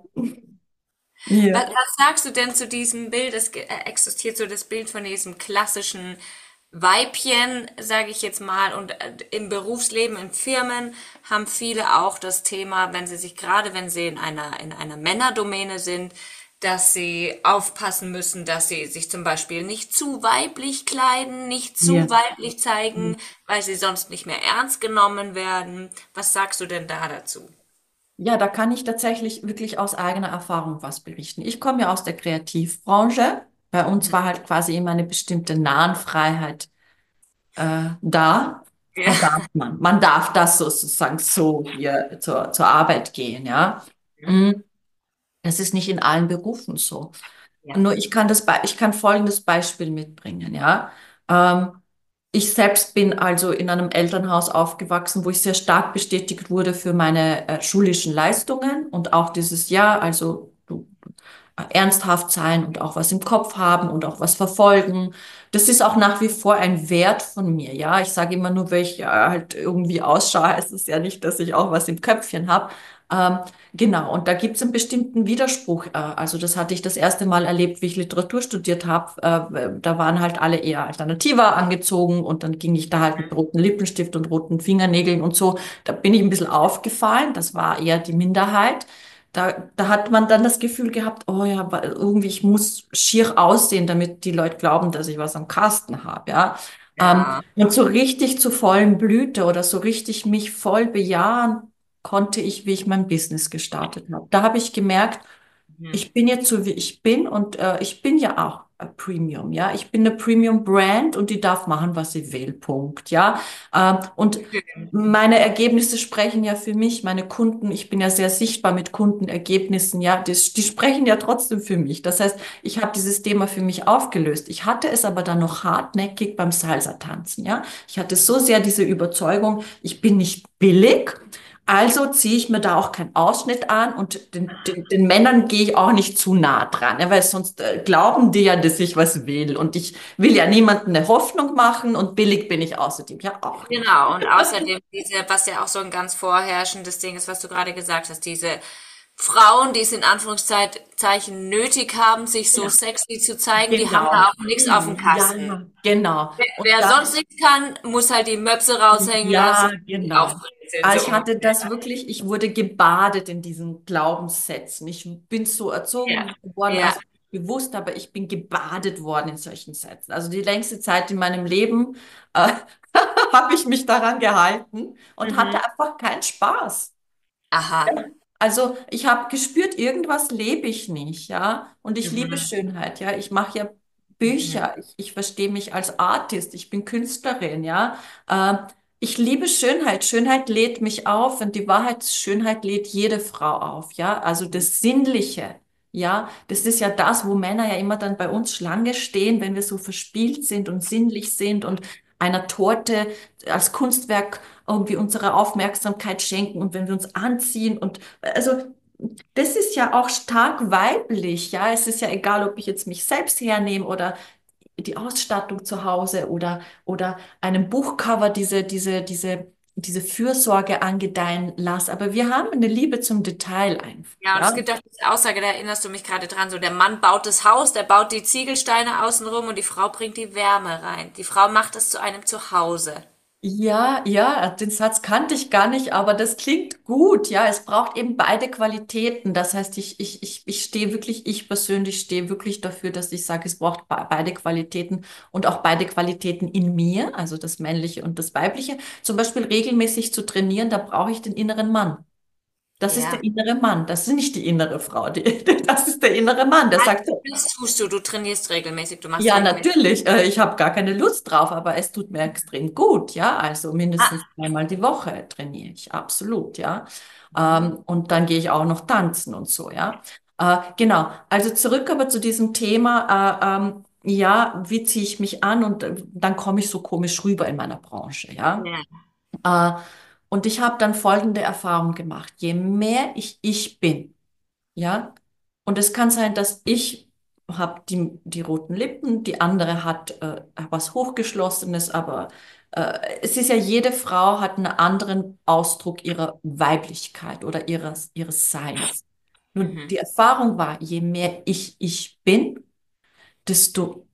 Speaker 2: Ja,
Speaker 1: Was sagst du denn zu diesem Bild? Existiert so das Bild von diesem klassischen Weibchen, sage ich jetzt mal, und im Berufsleben, in Firmen haben viele auch das Thema, wenn sie sich gerade, wenn sie in einer Männerdomäne sind, dass sie aufpassen müssen, dass sie sich zum Beispiel nicht zu weiblich kleiden, nicht
Speaker 2: ja.
Speaker 1: zu weiblich zeigen, weil sie sonst nicht mehr ernst genommen werden. Was sagst du denn da dazu?
Speaker 2: Ja, da kann ich tatsächlich wirklich aus eigener Erfahrung was berichten. Ich komme ja aus der Kreativbranche. Bei uns war halt quasi immer eine bestimmte Nahenfreiheit da.
Speaker 1: Ja,
Speaker 2: Da darf man. Man darf das sozusagen so hier zur Arbeit gehen, ja. Mm, Das ist nicht in allen Berufen so.
Speaker 1: ja.
Speaker 2: Nur ich kann folgendes Beispiel mitbringen, ja. Ähm, Ich selbst bin also in einem Elternhaus aufgewachsen, wo ich sehr stark bestätigt wurde für meine schulischen Leistungen und auch dieses Jahr, also ernsthaft sein und auch was im Kopf haben und auch was verfolgen. Das ist auch nach wie vor ein Wert von mir. Ja, ich sage immer nur, weil ich halt irgendwie ausschaue, heißt es ja nicht, dass ich auch was im Köpfchen habe. Ähm, genau, und da gibt es einen bestimmten Widerspruch. Also das hatte ich das erste Mal erlebt, wie ich Literatur studiert habe. Da waren halt alle eher alternativer angezogen und dann ging ich da halt mit roten Lippenstift und roten Fingernägeln und so. Da bin ich ein bisschen aufgefallen. Das war eher die Minderheit. Da hat man dann das Gefühl gehabt, oh ja, irgendwie, ich muss schier aussehen, damit die Leute glauben, dass ich was am Kasten habe, ja.
Speaker 1: Ja.
Speaker 2: Und so richtig zur vollen Blüte oder so richtig mich voll bejahen konnte ich, wie ich mein Business gestartet habe. Da habe ich gemerkt,
Speaker 1: Mhm.
Speaker 2: ich bin jetzt so, wie ich bin und ich bin ja auch Premium, ja. Ich bin eine Premium Brand und die darf machen, was sie will, Punkt, ja. Und meine Ergebnisse sprechen ja für mich, meine Kunden, ich bin ja sehr sichtbar mit Kundenergebnissen, ja, die sprechen ja trotzdem für mich. Das heißt, ich habe dieses Thema für mich aufgelöst. Ich hatte es aber dann noch hartnäckig beim Salsa-Tanzen, ja. Ich hatte so sehr diese Überzeugung, ich bin nicht billig. Also ziehe ich mir da auch keinen Ausschnitt an und den Männern gehe ich auch nicht zu nah dran, ja, weil sonst glauben die ja, dass ich was will. Und ich will ja niemandem eine Hoffnung machen und billig bin ich außerdem ja auch nicht.
Speaker 1: Genau, und außerdem was ja auch so ein ganz vorherrschendes Ding ist, was du gerade gesagt hast, diese Frauen, die es in Anführungszeichen nötig haben, sich so
Speaker 2: Ja,
Speaker 1: sexy zu zeigen, die haben
Speaker 2: genau.
Speaker 1: da auch nichts auf dem
Speaker 2: Ja,
Speaker 1: Kasten.
Speaker 2: genau. Und
Speaker 1: Wer
Speaker 2: da
Speaker 1: sonst nichts kann, muss halt die Möpse raushängen lassen
Speaker 2: Ja,
Speaker 1: und
Speaker 2: genau.
Speaker 1: aufbrezeln,
Speaker 2: Aber
Speaker 1: so
Speaker 2: ich hatte
Speaker 1: ungefähr.
Speaker 2: das wirklich, ich wurde gebadet in diesen Glaubenssätzen. Ich bin so
Speaker 1: Ja,
Speaker 2: erzogen worden,
Speaker 1: ja.
Speaker 2: also bewusst, aber ich bin gebadet worden in solchen Sätzen. Also die längste Zeit in meinem Leben habe ich mich daran gehalten und hatte
Speaker 1: Mhm.
Speaker 2: einfach keinen Spaß.
Speaker 1: Aha.
Speaker 2: Also ich habe gespürt, irgendwas lebe ich nicht, ja. Und ich liebe
Speaker 1: Mhm.
Speaker 2: Schönheit, ja. Ich mache ja
Speaker 1: Mhm.
Speaker 2: Bücher, ich verstehe mich als Artist, ich bin Künstlerin, ja. Ähm, Ich liebe Schönheit. Schönheit lädt mich auf und die Wahrheit, Schönheit lädt jede Frau auf, ja. Also das Sinnliche, ja. Das ist ja das, wo Männer ja immer dann bei uns Schlange stehen, wenn wir so verspielt sind und sinnlich sind und einer Torte als Kunstwerk irgendwie unsere Aufmerksamkeit schenken und wenn wir uns anziehen und also das ist ja auch stark weiblich, ja. Es ist ja egal, ob ich jetzt mich selbst hernehme oder die Ausstattung zu Hause oder einem Buchcover diese Fürsorge angedeihen lasse. Aber wir haben eine Liebe zum Detail einfach,
Speaker 1: Ja, und es
Speaker 2: ja.
Speaker 1: gibt auch diese Aussage, da erinnerst du mich gerade dran, so der Mann baut das Haus, der baut die Ziegelsteine außenrum und die Frau bringt die Wärme rein. Die Frau macht es zu einem Zuhause.
Speaker 2: Ja, ja, den Satz kannte ich gar nicht, aber das klingt gut. Ja, es braucht eben beide Qualitäten. Das heißt, ich stehe wirklich, ich persönlich stehe wirklich dafür, dass ich sage, es braucht beide Qualitäten und auch beide Qualitäten in mir, also das Männliche und das Weibliche. Zum Beispiel regelmäßig zu trainieren, da brauche ich den inneren Mann. Das ist der
Speaker 1: Ja.
Speaker 2: innere Mann, das ist nicht die innere Frau. Das ist der innere Mann, der sagt, so,
Speaker 1: Das tust du. Du trainierst regelmäßig, du machst
Speaker 2: ja,
Speaker 1: regelmäßig.
Speaker 2: natürlich. Ich habe gar keine Lust drauf, aber es tut mir extrem gut, ja. Also mindestens
Speaker 1: Ah,
Speaker 2: einmal die Woche trainiere ich, absolut, ja.
Speaker 1: mhm.
Speaker 2: Und dann gehe ich auch noch tanzen und so, ja. Genau. Also zurück aber zu diesem Thema, ja, wie ziehe ich mich an und dann komme ich so komisch rüber in meiner Branche, ja.
Speaker 1: Ja.
Speaker 2: Äh, und ich habe dann folgende Erfahrung gemacht. Je mehr ich bin, ja. Und es kann sein, dass ich habe die roten Lippen, die andere hat was Hochgeschlossenes, aber es ist ja, jede Frau hat einen anderen Ausdruck ihrer Weiblichkeit oder ihres Seins. Nur
Speaker 1: Mhm.
Speaker 2: die Erfahrung war, je mehr ich bin, desto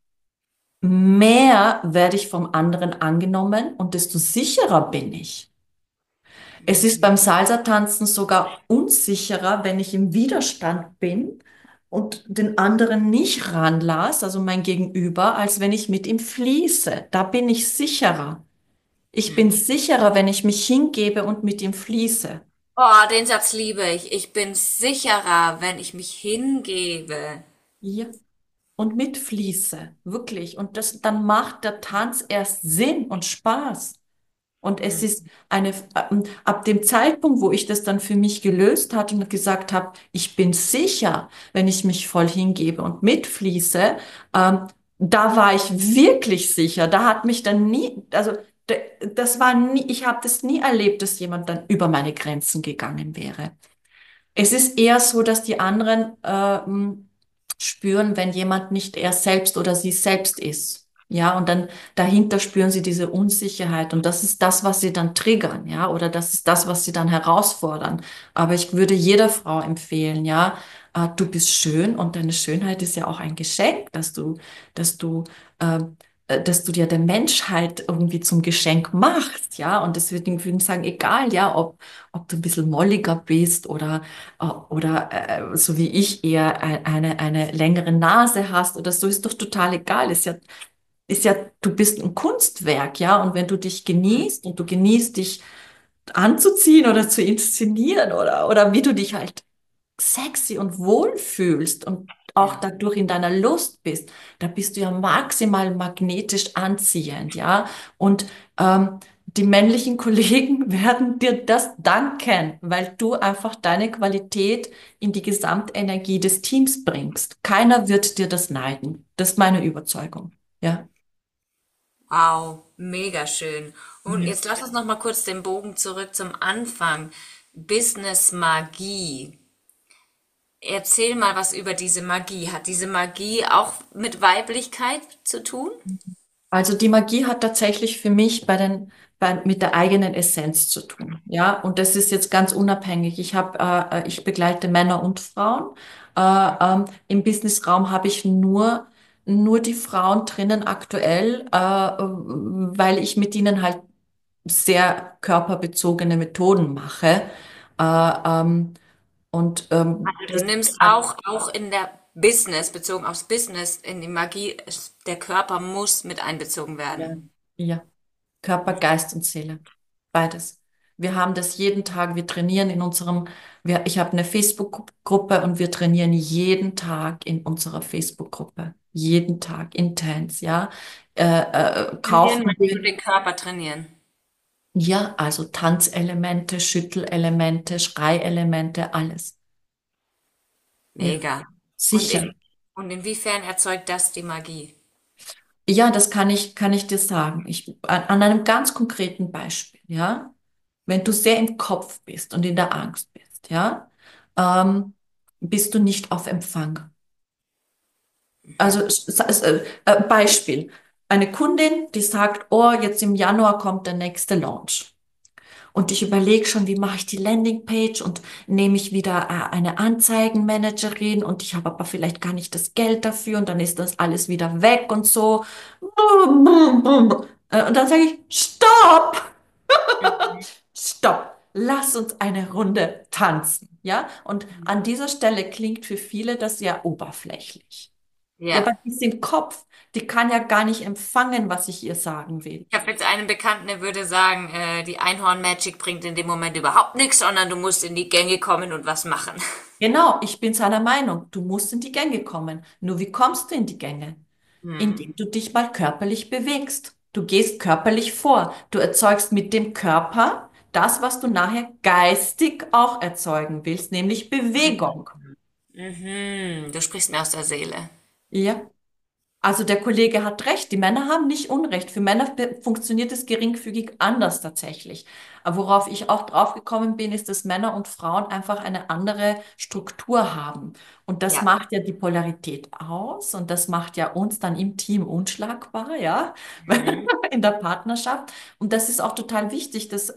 Speaker 2: mehr werde ich vom anderen angenommen und desto sicherer bin ich. Es ist
Speaker 1: Mhm.
Speaker 2: beim Salsa-Tanzen sogar unsicherer, wenn ich im Widerstand bin und den anderen nicht ranlasse, also mein Gegenüber, als wenn ich mit ihm fließe. Da bin ich sicherer. Ich bin
Speaker 1: Mhm.
Speaker 2: sicherer, wenn ich mich hingebe und mit ihm fließe.
Speaker 1: Oh, den Satz liebe ich. Ich bin sicherer, wenn ich mich hingebe.
Speaker 2: Ja. Und mitfließe, wirklich. Und das, dann macht der Tanz erst Sinn und Spaß. Und es ist ab dem Zeitpunkt, wo ich das dann für mich gelöst hatte und gesagt habe, ich bin sicher, wenn ich mich voll hingebe und mitfließe, da war ich wirklich sicher. Da hat mich dann nie, also das war nie, ich habe das nie erlebt, dass jemand dann über meine Grenzen gegangen wäre. Es ist eher so, dass die anderen spüren, wenn jemand nicht er selbst oder sie selbst ist. Ja, und dann dahinter spüren sie diese Unsicherheit und das ist das, was sie dann triggern, ja, oder das ist das, was sie dann herausfordern. Aber ich würde jeder Frau empfehlen, ja, du bist schön und deine Schönheit ist ja auch ein Geschenk, dass du, äh, dass du dir der Menschheit irgendwie zum Geschenk machst, ja, und deswegen würde ich sagen, egal, ja, ob du ein bisschen molliger bist oder so wie ich eher eine längere Nase hast oder so, ist doch total egal. Ist ja, du bist ein Kunstwerk, ja, und wenn du dich genießt und du genießt, dich anzuziehen oder zu inszenieren oder wie du dich halt sexy und wohl fühlst und auch
Speaker 1: Ja.
Speaker 2: dadurch in deiner Lust bist, da bist du ja maximal magnetisch anziehend, ja. Und die männlichen Kollegen werden dir das danken, weil du einfach deine Qualität in die Gesamtenergie des Teams bringst. Keiner wird dir das neiden. Das ist meine Überzeugung. Ja.
Speaker 1: Wow, mega schön. Und
Speaker 2: Ja.
Speaker 1: jetzt lass uns noch mal kurz den Bogen zurück zum Anfang. Business Magie. Erzähl mal was über diese Magie. Hat diese Magie auch mit Weiblichkeit zu tun?
Speaker 2: Also die Magie hat tatsächlich für mich mit der eigenen Essenz zu tun. Ja, und das ist jetzt ganz unabhängig. Ich begleite Männer und Frauen. Im Businessraum habe ich nur die Frauen drinnen aktuell, weil ich mit ihnen halt sehr körperbezogene Methoden mache. Äh, ähm,
Speaker 1: Also du nimmst auch in der Business, bezogen aufs Business, in die Magie, der Körper muss mit einbezogen
Speaker 2: ja,
Speaker 1: werden.
Speaker 2: ja. Körper, Geist und Seele. Beides. Wir haben das jeden Tag. Wir trainieren ich habe eine Facebook-Gruppe und wir trainieren jeden Tag in unserer Facebook-Gruppe. Jeden Tag, intens, ja.
Speaker 1: Trainieren,
Speaker 2: Kaufen
Speaker 1: meinst du
Speaker 2: wir,
Speaker 1: den Körper trainieren?
Speaker 2: ja, also Tanzelemente, Schüttelelemente, Schreielemente, alles. Ja,
Speaker 1: Mega. Und,
Speaker 2: sicher.
Speaker 1: und inwiefern erzeugt das die Magie?
Speaker 2: Ja, das kann ich dir sagen. An einem ganz konkreten Beispiel, ja. Wenn du sehr im Kopf bist und in der Angst bist, ja, ähm, bist du nicht auf Empfang. Also Beispiel. Eine Kundin, die sagt, oh, jetzt im Januar kommt der nächste Launch. Und ich überlege schon, wie mache ich die Landingpage und nehme ich wieder eine Anzeigenmanagerin und ich habe aber vielleicht gar nicht das Geld dafür und dann ist das alles wieder weg und so. Und dann sage ich, stopp!
Speaker 1: Mhm.
Speaker 2: Stopp! Lass uns eine Runde tanzen. Ja? Und an dieser Stelle klingt für viele das ja oberflächlich. Ja,
Speaker 1: Ja.
Speaker 2: aber die sind Kopf, die kann ja gar nicht empfangen, was ich ihr sagen will.
Speaker 1: Ich habe jetzt einen Bekannten, der würde sagen, die Einhorn-Magic bringt in dem Moment überhaupt nichts, sondern du musst in die Gänge kommen und was machen.
Speaker 2: Genau, ich bin seiner Meinung. Du musst in die Gänge kommen. Nur wie kommst du in die Gänge?
Speaker 1: Hm.
Speaker 2: Indem du dich mal körperlich bewegst. Du gehst körperlich vor. Du erzeugst mit dem Körper das, was du nachher geistig auch erzeugen willst, nämlich Bewegung.
Speaker 1: Mhm. Du sprichst mir aus der Seele.
Speaker 2: Ja. Also der Kollege hat recht, die Männer haben nicht Unrecht. Für Männer funktioniert es geringfügig anders tatsächlich. Aber worauf ich auch drauf gekommen bin, ist, dass Männer und Frauen einfach eine andere Struktur haben. Und das
Speaker 1: Ja.
Speaker 2: macht ja die Polarität aus und das macht ja uns dann im Team unschlagbar, ja,
Speaker 1: Mhm.
Speaker 2: in der Partnerschaft. Und das ist auch total wichtig, dass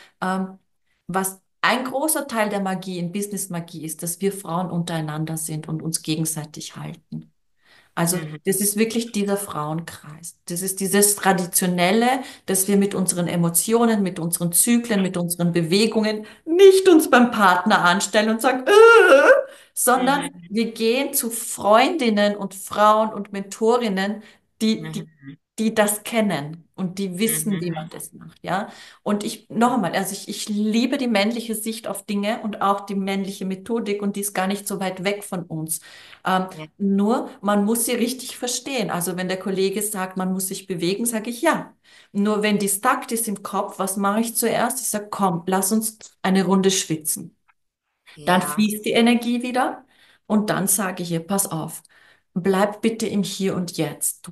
Speaker 2: was ein großer Teil der Magie in Business-Magie ist, dass wir Frauen untereinander sind und uns gegenseitig halten. Also
Speaker 1: Mhm.
Speaker 2: das ist wirklich dieser Frauenkreis. Das ist dieses Traditionelle, dass wir mit unseren Emotionen, mit unseren Zyklen, mit unseren Bewegungen nicht uns beim Partner anstellen und sagen, sondern
Speaker 1: Mhm.
Speaker 2: wir gehen zu Freundinnen und Frauen und Mentorinnen, die, die,
Speaker 1: Mhm.
Speaker 2: die das kennen und die wissen, wie man
Speaker 1: Mhm.
Speaker 2: das macht, ja. Und ich, noch einmal, also ich liebe die männliche Sicht auf Dinge und auch die männliche Methodik und die ist gar nicht so weit weg von uns. Ähm,
Speaker 1: Ja.
Speaker 2: nur, man muss sie richtig verstehen. Also wenn der Kollege sagt, man muss sich bewegen, sage ich ja. Nur wenn die stuck ist im Kopf, was mache ich zuerst? Ich sage, komm, lass uns eine Runde schwitzen. Dann
Speaker 1: Ja.
Speaker 2: fließt die Energie wieder und dann sage ich ihr, pass auf, bleib bitte im Hier und Jetzt.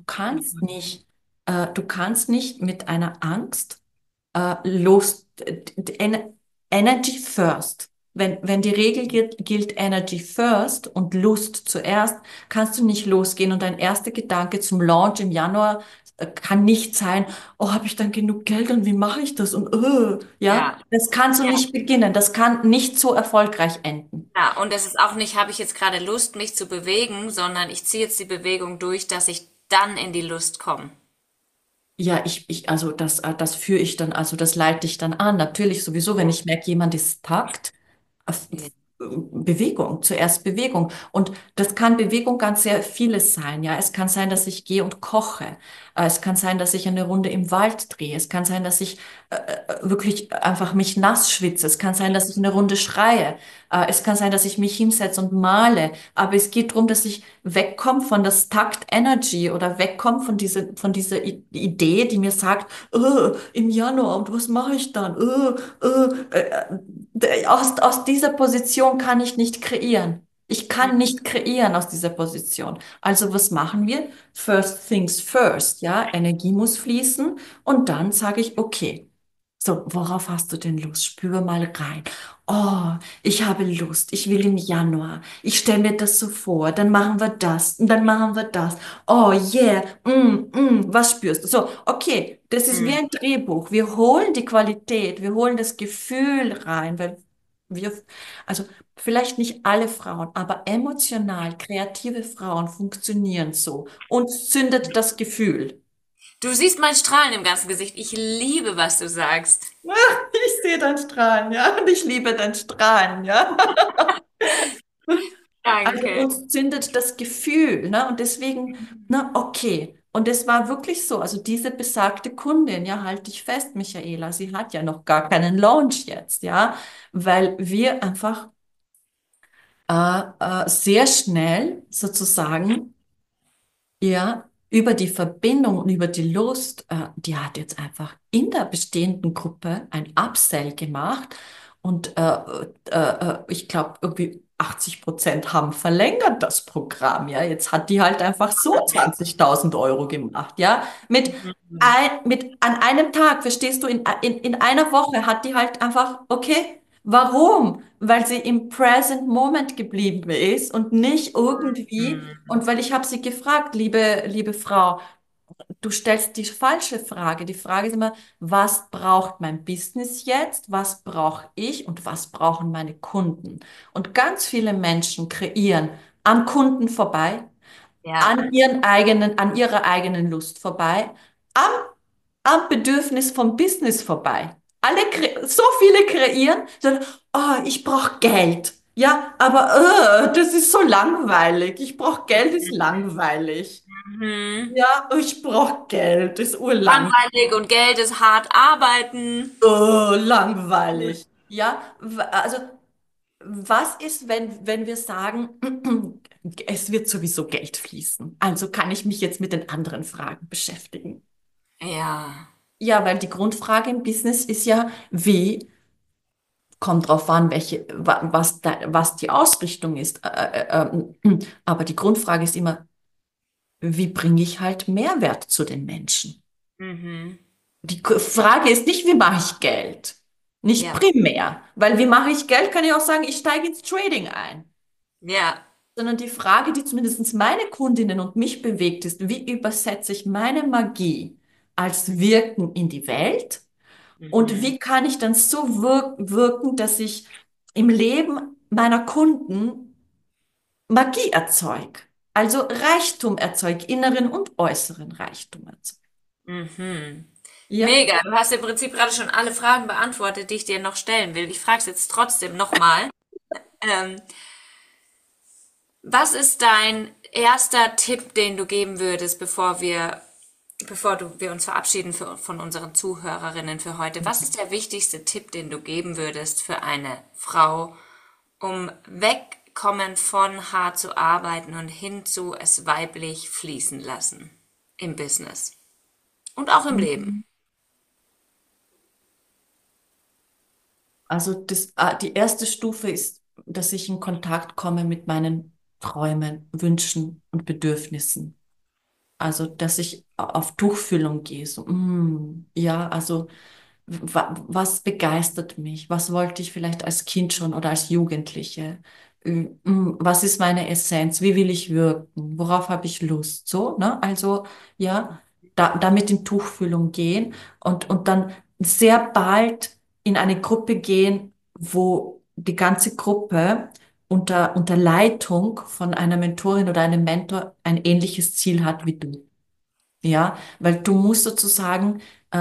Speaker 2: Du kannst nicht mit einer Angst los, Energy first. Wenn die Regel gilt Energy first und Lust zuerst, kannst du nicht losgehen und dein erster Gedanke zum Launch im Januar kann nicht sein, oh, habe ich dann genug Geld und wie mache ich das? Und ja,
Speaker 1: Ja.
Speaker 2: das kannst du
Speaker 1: Ja.
Speaker 2: nicht beginnen. Das kann nicht so erfolgreich enden.
Speaker 1: Ja, und es ist auch nicht, habe ich jetzt gerade Lust, mich zu bewegen, sondern ich ziehe jetzt die Bewegung durch, dass ich dann in die Lust komme.
Speaker 2: Ja, also das führe ich dann, also das leite ich dann an. Natürlich sowieso, wenn ich merke, jemand ist takt,
Speaker 1: Ja.
Speaker 2: Bewegung, zuerst Bewegung. Und das kann Bewegung ganz sehr vieles sein. Ja, es kann sein, dass ich gehe und koche. Es kann sein, dass ich eine Runde im Wald drehe. Es kann sein, dass ich wirklich einfach mich nass schwitze. Es kann sein, dass ich eine Runde schreie. Es kann sein, dass ich mich hinsetze und male. Aber es geht darum, dass ich wegkomme von das Takt Energy oder wegkomme von dieser Idee, die mir sagt, im Januar und was mache ich dann? Aus dieser Position kann ich nicht kreieren. Ich kann nicht kreieren aus dieser Position. Also was machen wir? First things first, ja, Energie muss fließen und dann sage ich, okay, so, worauf hast du denn Lust? Spür mal rein. Oh, ich habe Lust. Ich will im Januar. Ich stelle mir das so vor. Dann machen wir das und dann machen wir das. Oh yeah. Was spürst du? So, okay, das ist wie
Speaker 1: Hm.
Speaker 2: ein Drehbuch. Wir holen die Qualität, wir holen das Gefühl rein, weil wir, also vielleicht nicht alle Frauen, aber emotional kreative Frauen funktionieren so und zündet das Gefühl.
Speaker 1: Du siehst mein Strahlen im ganzen Gesicht. Ich liebe, was du sagst.
Speaker 2: Ich sehe dein Strahlen, ja, und ich liebe dein Strahlen, ja. Also
Speaker 1: Danke.
Speaker 2: uns zündet das Gefühl, ne? Und deswegen, na, okay. Und es war wirklich so. Also diese besagte Kundin, ja, halte ich fest, Michaela, sie hat ja noch gar keinen Launch jetzt, ja, weil wir einfach sehr schnell sozusagen, ja, über die Verbindung und über die Lust, die hat jetzt einfach in der bestehenden Gruppe ein Upsell gemacht und ich glaube, irgendwie 80% haben verlängert das Programm, ja. Jetzt hat die halt einfach so 20.000 Euro gemacht, ja.
Speaker 1: Mhm.
Speaker 2: Mit an einem Tag, verstehst du, in einer Woche hat die halt einfach, okay, warum? Weil sie im Present Moment geblieben ist und nicht irgendwie,
Speaker 1: Mhm.
Speaker 2: und weil ich habe sie gefragt, liebe Frau, du stellst die falsche Frage. Die Frage ist immer, was braucht mein Business jetzt? Was brauche ich und was brauchen meine Kunden? Und ganz viele Menschen kreieren am Kunden vorbei,
Speaker 1: Ja.
Speaker 2: an ihrer eigenen Lust vorbei, am Bedürfnis vom Business vorbei. So viele kreieren, sagen, oh, ich brauche Geld. Ja, aber das ist so langweilig. Ich brauche Geld, ist langweilig.
Speaker 1: Mhm.
Speaker 2: Ja, ich brauche Geld, ist urlang.
Speaker 1: Langweilig und Geld ist hart arbeiten.
Speaker 2: Langweilig. Ja, also was ist, wenn wir sagen, es wird sowieso Geld fließen? Also kann ich mich jetzt mit den anderen Fragen beschäftigen.
Speaker 1: Ja.
Speaker 2: Ja, weil die Grundfrage im Business ist ja, wie kommt drauf an, was die Ausrichtung ist. Aber die Grundfrage ist immer, wie bringe ich halt Mehrwert zu den Menschen?
Speaker 1: Mhm.
Speaker 2: Die Frage ist nicht, wie mache ich Geld? Nicht
Speaker 1: Ja.
Speaker 2: primär, weil wie mache ich Geld, kann ich auch sagen, ich steige ins Trading ein.
Speaker 1: Ja.
Speaker 2: Sondern die Frage, die zumindest meine Kundinnen und mich bewegt, ist, wie übersetze ich meine Magie als Wirken in die Welt? Und
Speaker 1: Mhm.
Speaker 2: wie kann ich dann so wirken, dass ich im Leben meiner Kunden Magie erzeuge? Also Reichtum erzeuge, inneren und äußeren Reichtum erzeuge.
Speaker 1: Mhm.
Speaker 2: Ja,
Speaker 1: Mega. Du hast im Prinzip gerade schon alle Fragen beantwortet, die ich dir noch stellen will. Ich frage es jetzt trotzdem nochmal. Ähm, Was ist dein erster Tipp, den du geben würdest, wir uns verabschieden von unseren Zuhörerinnen für heute? Was ist der wichtigste Tipp, den du geben würdest für eine Frau, um wegkommen von hart zu arbeiten und hin zu es weiblich fließen lassen im Business und auch im Leben?
Speaker 2: also die erste Stufe ist, dass ich in Kontakt komme mit meinen Träumen, Wünschen und Bedürfnissen. Also, dass ich auf Tuchfühlung gehe. So, ja, also was begeistert mich? Was wollte ich vielleicht als Kind schon oder als Jugendliche? Was ist meine Essenz? Wie will ich wirken? Worauf habe ich Lust? So, ne? Also, ja, damit in Tuchfühlung gehen und dann sehr bald in eine Gruppe gehen, wo die ganze Gruppe unter Leitung von einer Mentorin oder einem Mentor ein ähnliches Ziel hat wie du. Ja, weil du musst sozusagen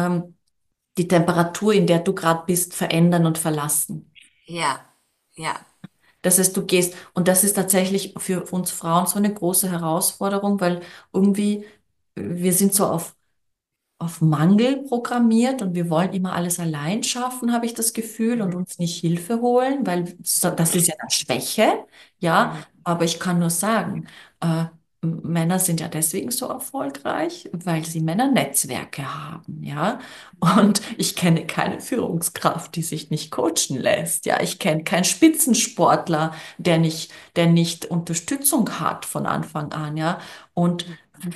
Speaker 2: die Temperatur, in der du gerade bist, verändern und verlassen.
Speaker 1: Ja, ja.
Speaker 2: Das heißt, du gehst, und das ist tatsächlich für uns Frauen so eine große Herausforderung, weil irgendwie wir sind so auf Mangel programmiert und wir wollen immer alles allein schaffen, habe ich das Gefühl, und uns nicht Hilfe holen, weil das ist ja eine Schwäche, ja,
Speaker 1: Mhm.
Speaker 2: aber ich kann nur sagen, Männer sind ja deswegen so erfolgreich, weil sie Männernetzwerke haben, ja, und ich kenne keine Führungskraft, die sich nicht coachen lässt, ja, ich kenne keinen Spitzensportler, der nicht Unterstützung hat von Anfang an, ja, und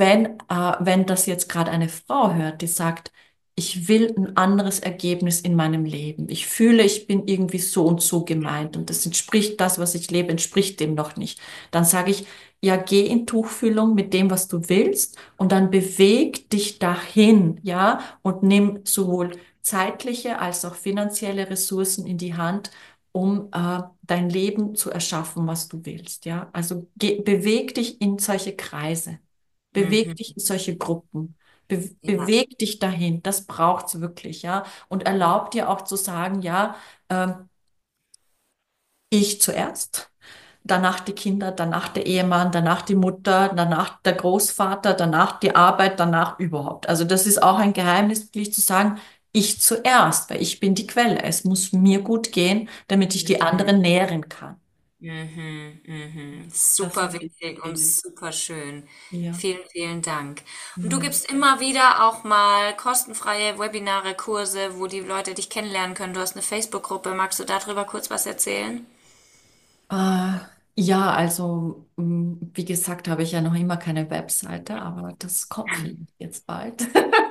Speaker 2: wenn das jetzt gerade eine Frau hört, die sagt, ich will ein anderes Ergebnis in meinem Leben. Ich fühle, ich bin irgendwie so und so gemeint und das entspricht das, was ich lebe, entspricht dem noch nicht. Dann sage ich, ja, geh in Tuchfühlung mit dem, was du willst und dann beweg dich dahin, ja, und nimm sowohl zeitliche als auch finanzielle Ressourcen in die Hand, um dein Leben zu erschaffen, was du willst, ja. Also beweg dich in solche Kreise. Beweg
Speaker 1: Mhm.
Speaker 2: dich in solche Gruppen.
Speaker 1: Ja.
Speaker 2: Beweg dich dahin. Das braucht's wirklich, ja. Und erlaub dir auch zu sagen, ja, ich zuerst, danach die Kinder, danach der Ehemann, danach die Mutter, danach der Großvater, danach die Arbeit, danach überhaupt. Also das ist auch ein Geheimnis, wirklich zu sagen, ich zuerst, weil ich bin die Quelle. Es muss mir gut gehen, damit ich die
Speaker 1: Mhm.
Speaker 2: anderen nähren kann.
Speaker 1: Mhm, mhm.
Speaker 2: Das
Speaker 1: Super
Speaker 2: sind
Speaker 1: wichtig
Speaker 2: wichtige
Speaker 1: und
Speaker 2: Dinge.
Speaker 1: super schön.
Speaker 2: Ja.
Speaker 1: Vielen, vielen Dank. Und du
Speaker 2: Ja.
Speaker 1: gibst immer wieder auch mal kostenfreie Webinare, Kurse, wo die Leute dich kennenlernen können. Du hast eine Facebook-Gruppe. Magst du darüber kurz was erzählen?
Speaker 2: Äh, ja, also wie gesagt, habe ich ja noch immer keine Webseite, aber das kommt vielleicht jetzt bald.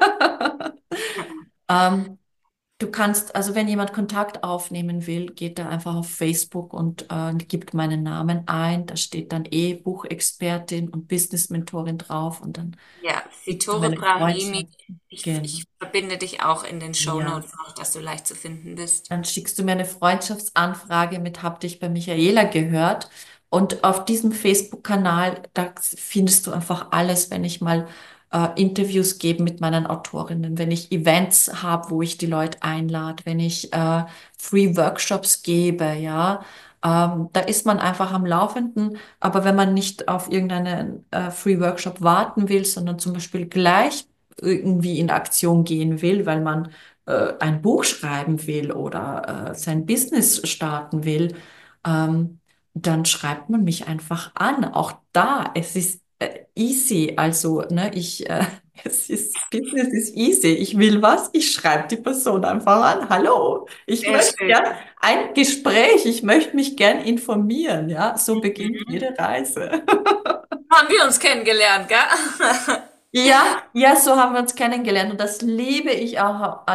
Speaker 2: Ähm, Du kannst, also wenn jemand Kontakt aufnehmen will, geht er einfach auf Facebook und gibt meinen Namen ein. Da steht dann Buchexpertin und Business-Mentorin drauf und dann
Speaker 1: Ja,
Speaker 2: kriegst du
Speaker 1: Vittoria
Speaker 2: meine
Speaker 1: Brahimi.
Speaker 2: Freundschaft.
Speaker 1: Ich
Speaker 2: Genau.
Speaker 1: verbinde dich auch in den
Speaker 2: Ja.
Speaker 1: Shownotes noch, dass du leicht zu finden bist.
Speaker 2: Dann schickst du mir eine Freundschaftsanfrage mit Hab dich bei Michaela gehört. Und auf diesem Facebook-Kanal, da findest du einfach alles, wenn ich mal Interviews geben mit meinen Autorinnen, wenn ich Events habe, wo ich die Leute einlade, wenn ich Free Workshops gebe, ja. Da ist man einfach am Laufenden. Aber wenn man nicht auf irgendeinen Free Workshop warten will, sondern zum Beispiel gleich irgendwie in Aktion gehen will, weil man ein Buch schreiben will oder sein Business starten will, ähm, dann schreibt man mich einfach an. Auch da, es ist easy. Also, ne, es ist, Business ist easy. Ich will was, ich schreibe die Person einfach an. Hallo, ich
Speaker 1: Sehr
Speaker 2: möchte
Speaker 1: schön.
Speaker 2: gern ein Gespräch, ich möchte mich gern informieren. Ja, so beginnt
Speaker 1: Mhm.
Speaker 2: jede Reise.
Speaker 1: Haben wir uns kennengelernt, gell?
Speaker 2: Ja, ja, so haben wir uns kennengelernt und das liebe ich auch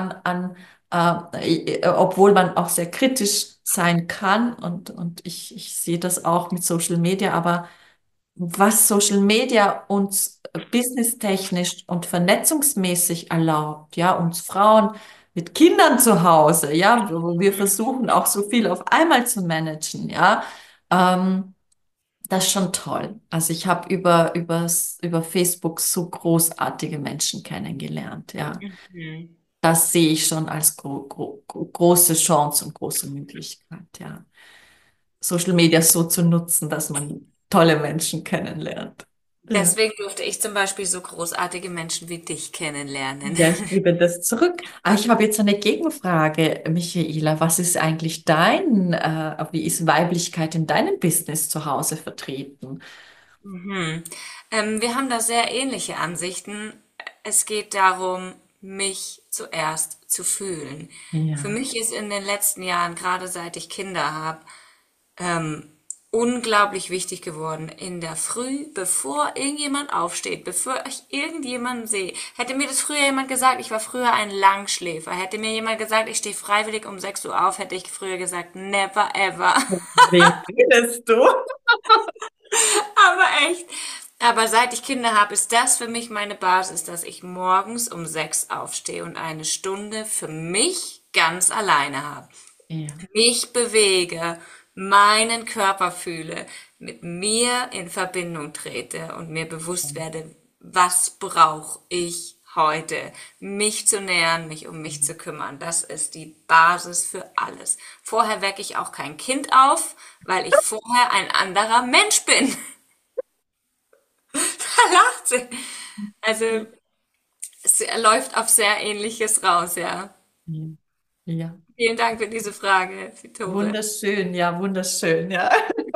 Speaker 2: obwohl man auch sehr kritisch sein kann und ich sehe das auch mit Social Media, aber was Social Media uns businesstechnisch und vernetzungsmäßig erlaubt, ja, uns Frauen mit Kindern zu Hause, ja, wo wir versuchen auch so viel auf einmal zu managen, ja, ähm, das ist schon toll. Also ich habe über Facebook so großartige Menschen kennengelernt. Ja,
Speaker 1: Mhm.
Speaker 2: das sehe ich schon als große Chance und große Möglichkeit. Ja, Social Media so zu nutzen, dass man tolle Menschen kennenlernt. Ja.
Speaker 1: Deswegen durfte ich zum Beispiel so großartige Menschen wie dich kennenlernen.
Speaker 2: Ja, ich gebe das zurück. Aber ich habe jetzt eine Gegenfrage, Michaela. Was ist eigentlich wie ist Weiblichkeit in deinem Business zu Hause vertreten?
Speaker 1: Mhm. Wir haben da sehr ähnliche Ansichten. Es geht darum, mich zuerst zu fühlen. Für
Speaker 2: Ja.
Speaker 1: mich ist in den letzten Jahren, gerade seit ich Kinder habe, ähm, unglaublich wichtig geworden. In der Früh, bevor irgendjemand aufsteht, bevor ich irgendjemanden sehe. Hätte mir das früher jemand gesagt, ich war früher ein Langschläfer. Hätte mir jemand gesagt, ich stehe freiwillig um 6 Uhr auf, hätte ich früher gesagt, never ever.
Speaker 2: Wen redest du?
Speaker 1: Aber echt. Aber seit ich Kinder habe, ist das für mich meine Basis, dass ich morgens um 6 aufstehe und eine Stunde für mich ganz alleine habe.
Speaker 2: Ja.
Speaker 1: Mich bewege, meinen Körper fühle, mit mir in Verbindung trete und mir bewusst werde, was brauche ich heute, mich zu nähern, mich um mich zu kümmern. Das ist die Basis für alles. Vorher wecke ich auch kein Kind auf, weil ich vorher ein anderer Mensch bin. Da lacht sie. Also es läuft auf sehr Ähnliches raus, ja.
Speaker 2: Ja. Ja.
Speaker 1: Vielen Dank für diese Frage, Vitore.
Speaker 2: Wunderschön, ja, wunderschön, ja.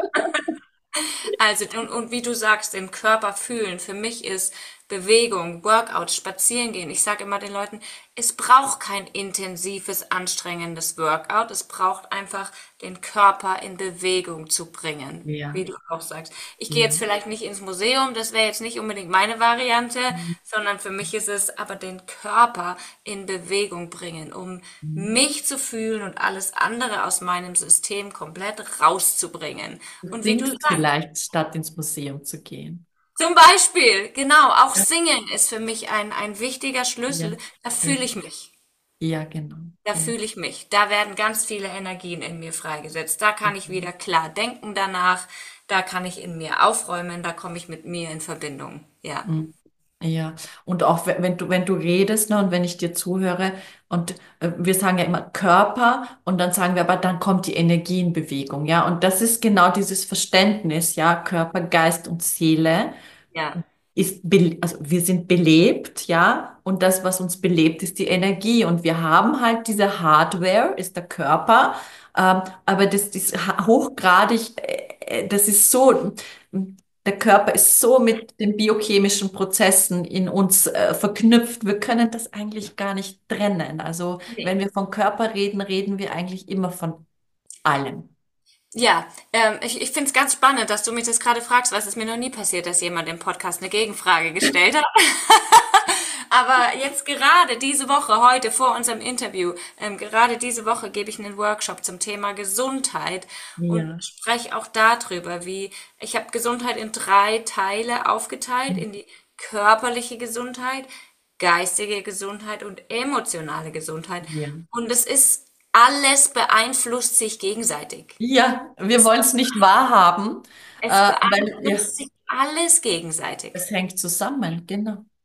Speaker 1: Also, und wie du sagst, den Körper fühlen. Für mich ist Bewegung, Workout, spazieren gehen. Ich sage immer den Leuten, es braucht kein intensives, anstrengendes Workout. Es braucht einfach den Körper in Bewegung zu bringen,
Speaker 2: Ja,
Speaker 1: wie du auch sagst. Ich gehe
Speaker 2: ja.
Speaker 1: jetzt vielleicht nicht ins Museum, das wäre jetzt nicht unbedingt meine Variante, sondern für mich ist es aber den Körper in Bewegung bringen, um mich zu fühlen und alles andere aus meinem System komplett rauszubringen.
Speaker 2: Du
Speaker 1: Und wie du
Speaker 2: singst
Speaker 1: sagst,
Speaker 2: vielleicht, statt ins Museum zu gehen.
Speaker 1: zum Beispiel, genau, auch
Speaker 2: Ja,
Speaker 1: Singen ist für mich ein wichtiger
Speaker 2: ja,
Speaker 1: Schlüssel. Da
Speaker 2: ja,
Speaker 1: fühle ich mich.
Speaker 2: ja, genau.
Speaker 1: Da
Speaker 2: Ja.
Speaker 1: fühle ich mich. Da werden ganz viele Energien in mir freigesetzt. Da kann ich wieder klar denken danach. Da kann ich in mir aufräumen. Da komme ich mit mir in Verbindung. Ja.
Speaker 2: Mhm. Ja, und auch wenn du redest, ne, und wenn ich dir zuhöre, und wir sagen ja immer Körper, und dann sagen wir aber, dann kommt die Energie in Bewegung, ja, und das ist genau dieses Verständnis, ja, Körper, Geist und Seele
Speaker 1: Ja.
Speaker 2: also wir sind belebt, ja, und das, was uns belebt, ist die Energie, und wir haben halt diese Hardware, ist der Körper, aber das ist hochgradig, das ist so, der Körper ist so mit den biochemischen Prozessen in uns verknüpft, wir können das eigentlich gar nicht trennen. Also wenn
Speaker 1: Nee.
Speaker 2: wir vom Körper reden, reden wir eigentlich immer von allem.
Speaker 1: Ja, ich finde es ganz spannend, dass du mich das gerade fragst, weil es ist mir noch nie passiert, dass jemand im Podcast eine Gegenfrage gestellt hat. Aber jetzt gerade diese Woche, heute vor unserem Interview, gerade diese Woche gebe ich einen Workshop zum Thema Gesundheit und
Speaker 2: Ja.
Speaker 1: spreche auch darüber, wie ich habe Gesundheit in 3 Teile aufgeteilt, in die körperliche Gesundheit, geistige Gesundheit und emotionale Gesundheit.
Speaker 2: Ja.
Speaker 1: Und es ist alles beeinflusst sich gegenseitig.
Speaker 2: Ja, wir
Speaker 1: Es,
Speaker 2: wollen es nicht wahrhaben,
Speaker 1: es
Speaker 2: weil ja,
Speaker 1: beeinflusst sich alles gegenseitig.
Speaker 2: es hängt zusammen, genau.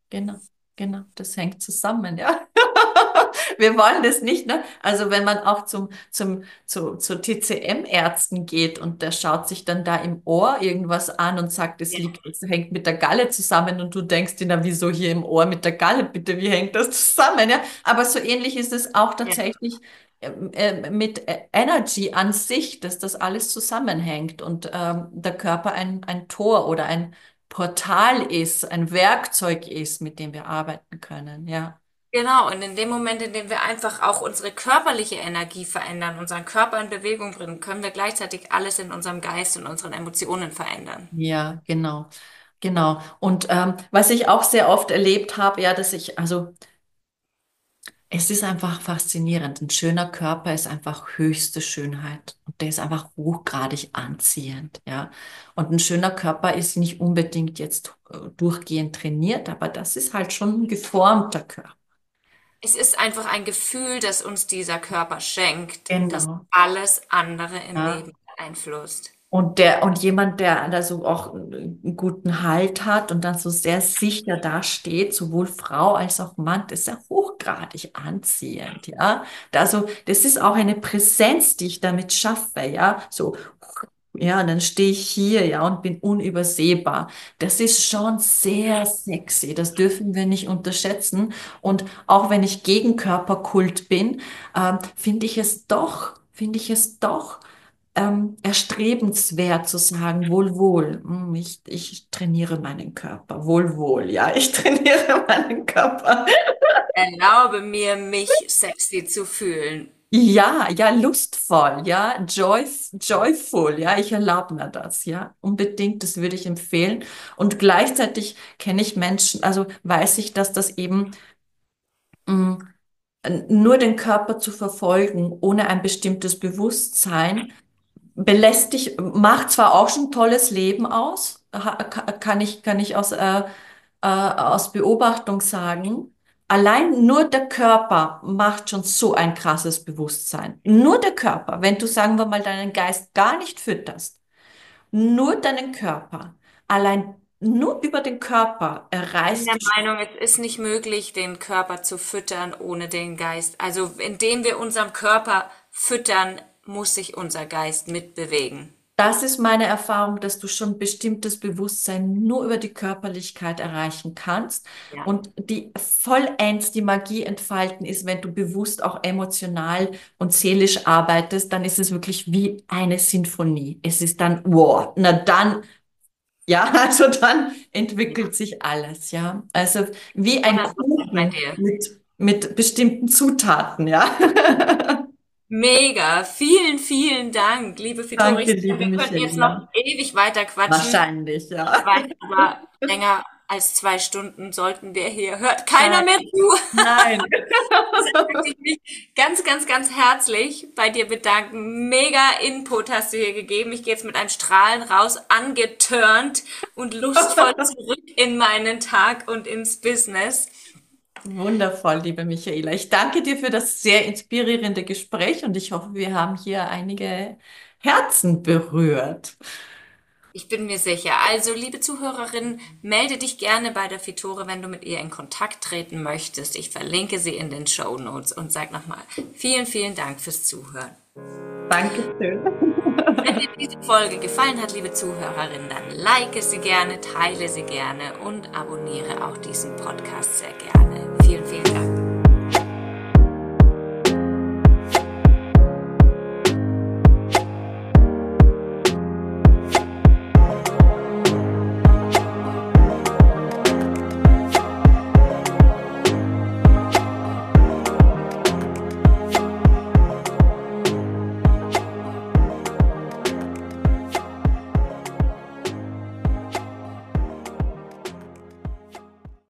Speaker 2: genau, genau, das hängt zusammen, ja. Wir wollen das nicht, ne? Also wenn man auch zu TCM-Ärzten geht und der schaut sich dann da im Ohr irgendwas an und sagt, es hängt mit der Galle zusammen und du denkst dir, na, wieso hier im Ohr mit der Galle, bitte, wie hängt das zusammen, ja? Aber so ähnlich ist es auch
Speaker 1: Ja.
Speaker 2: tatsächlich mit Energy an sich, dass das alles zusammenhängt und der Körper ein Tor oder ein Portal ist, ein Werkzeug ist, mit dem wir arbeiten können, ja.
Speaker 1: Genau, und in dem Moment, in dem wir einfach auch unsere körperliche Energie verändern, unseren Körper in Bewegung bringen, können wir gleichzeitig alles in unserem Geist und unseren Emotionen verändern.
Speaker 2: Ja, genau, genau. Und was ich auch sehr oft erlebt habe, ja, also es ist einfach faszinierend. Ein schöner Körper ist einfach höchste Schönheit und der ist einfach hochgradig anziehend, ja. Und ein schöner Körper ist nicht unbedingt jetzt durchgehend trainiert, aber das ist halt schon ein geformter Körper.
Speaker 1: Es ist einfach ein Gefühl, das uns dieser Körper schenkt, das
Speaker 2: Genau.
Speaker 1: alles andere im
Speaker 2: Ja.
Speaker 1: Leben beeinflusst.
Speaker 2: Und jemand, der da so auch einen guten Halt hat und dann so sehr sicher dasteht, sowohl Frau als auch Mann, das ist ja hochgradig anziehend, ja. Also, das ist auch eine Präsenz, die ich damit schaffe, ja. So, ja, und dann stehe ich hier, ja, und bin unübersehbar. Das ist schon sehr sexy. Das dürfen wir nicht unterschätzen. Und auch wenn ich gegen Körperkult bin, finde ich es doch erstrebenswert zu sagen, wohl, wohl, ich trainiere meinen Körper, wohl, wohl, ja, ich trainiere meinen Körper.
Speaker 1: Erlaube mir, mich sexy zu fühlen.
Speaker 2: Ja, ja, lustvoll, ja, joyful, ja, ich erlaube mir das, ja, unbedingt, das würde ich empfehlen. Und gleichzeitig kenne ich Menschen, also weiß ich, dass das eben mh, nur den Körper zu verfolgen, ohne ein bestimmtes Bewusstsein, macht zwar auch schon ein tolles Leben aus, kann ich aus Beobachtung sagen. Allein nur der Körper macht schon so ein krasses Bewusstsein. Nur der Körper, wenn du, sagen wir mal, deinen Geist gar nicht fütterst, nur deinen Körper, allein nur über den Körper
Speaker 1: Ich bin
Speaker 2: erreichst
Speaker 1: der
Speaker 2: du schon.
Speaker 1: Meinung, es ist nicht möglich, den Körper zu füttern ohne den Geist. Also indem wir unseren Körper füttern, muss sich unser Geist mitbewegen.
Speaker 2: Das ist meine Erfahrung, dass du schon bestimmtes Bewusstsein nur über die Körperlichkeit erreichen kannst
Speaker 1: Ja.
Speaker 2: und die vollends die Magie entfalten ist, wenn du bewusst auch emotional und seelisch arbeitest, dann ist es wirklich wie eine Sinfonie. Es ist dann, wow, na dann, ja, also dann
Speaker 1: Ja.
Speaker 2: entwickelt sich alles, ja. Also wie ein
Speaker 1: 100% bei
Speaker 2: Kuchen
Speaker 1: dir.
Speaker 2: mit bestimmten Zutaten, ja.
Speaker 1: Mega. Vielen, vielen Dank, liebe Fittori.
Speaker 2: Danke,
Speaker 1: Ich glaube,
Speaker 2: liebe
Speaker 1: wir könnten jetzt noch
Speaker 2: Michaela.
Speaker 1: ewig weiter quatschen.
Speaker 2: Wahrscheinlich,
Speaker 1: Ich
Speaker 2: ja.
Speaker 1: weiß aber, länger als 2 Stunden sollten wir hier. Hört keiner mehr zu.
Speaker 2: Nein.
Speaker 1: Deshalb möchte ich mich ganz, ganz, ganz herzlich bei dir bedanken. Mega Input hast du hier gegeben. Ich gehe jetzt mit einem Strahlen raus, angeturnt und lustvoll zurück in meinen Tag und ins Business.
Speaker 2: Wundervoll, liebe Michaela. Ich danke dir für das sehr inspirierende Gespräch und ich hoffe, wir haben hier einige Herzen berührt.
Speaker 1: Ich bin mir sicher. Also, liebe Zuhörerin, melde dich gerne bei der Fitore, wenn du mit ihr in Kontakt treten möchtest. Ich verlinke sie in den Show Notes und sag nochmal vielen, vielen Dank fürs Zuhören.
Speaker 2: Dankeschön.
Speaker 1: Wenn dir diese Folge gefallen hat, liebe Zuhörerin, dann like sie gerne, teile sie gerne und abonniere auch diesen Podcast sehr gerne. Vielen, vielen Dank.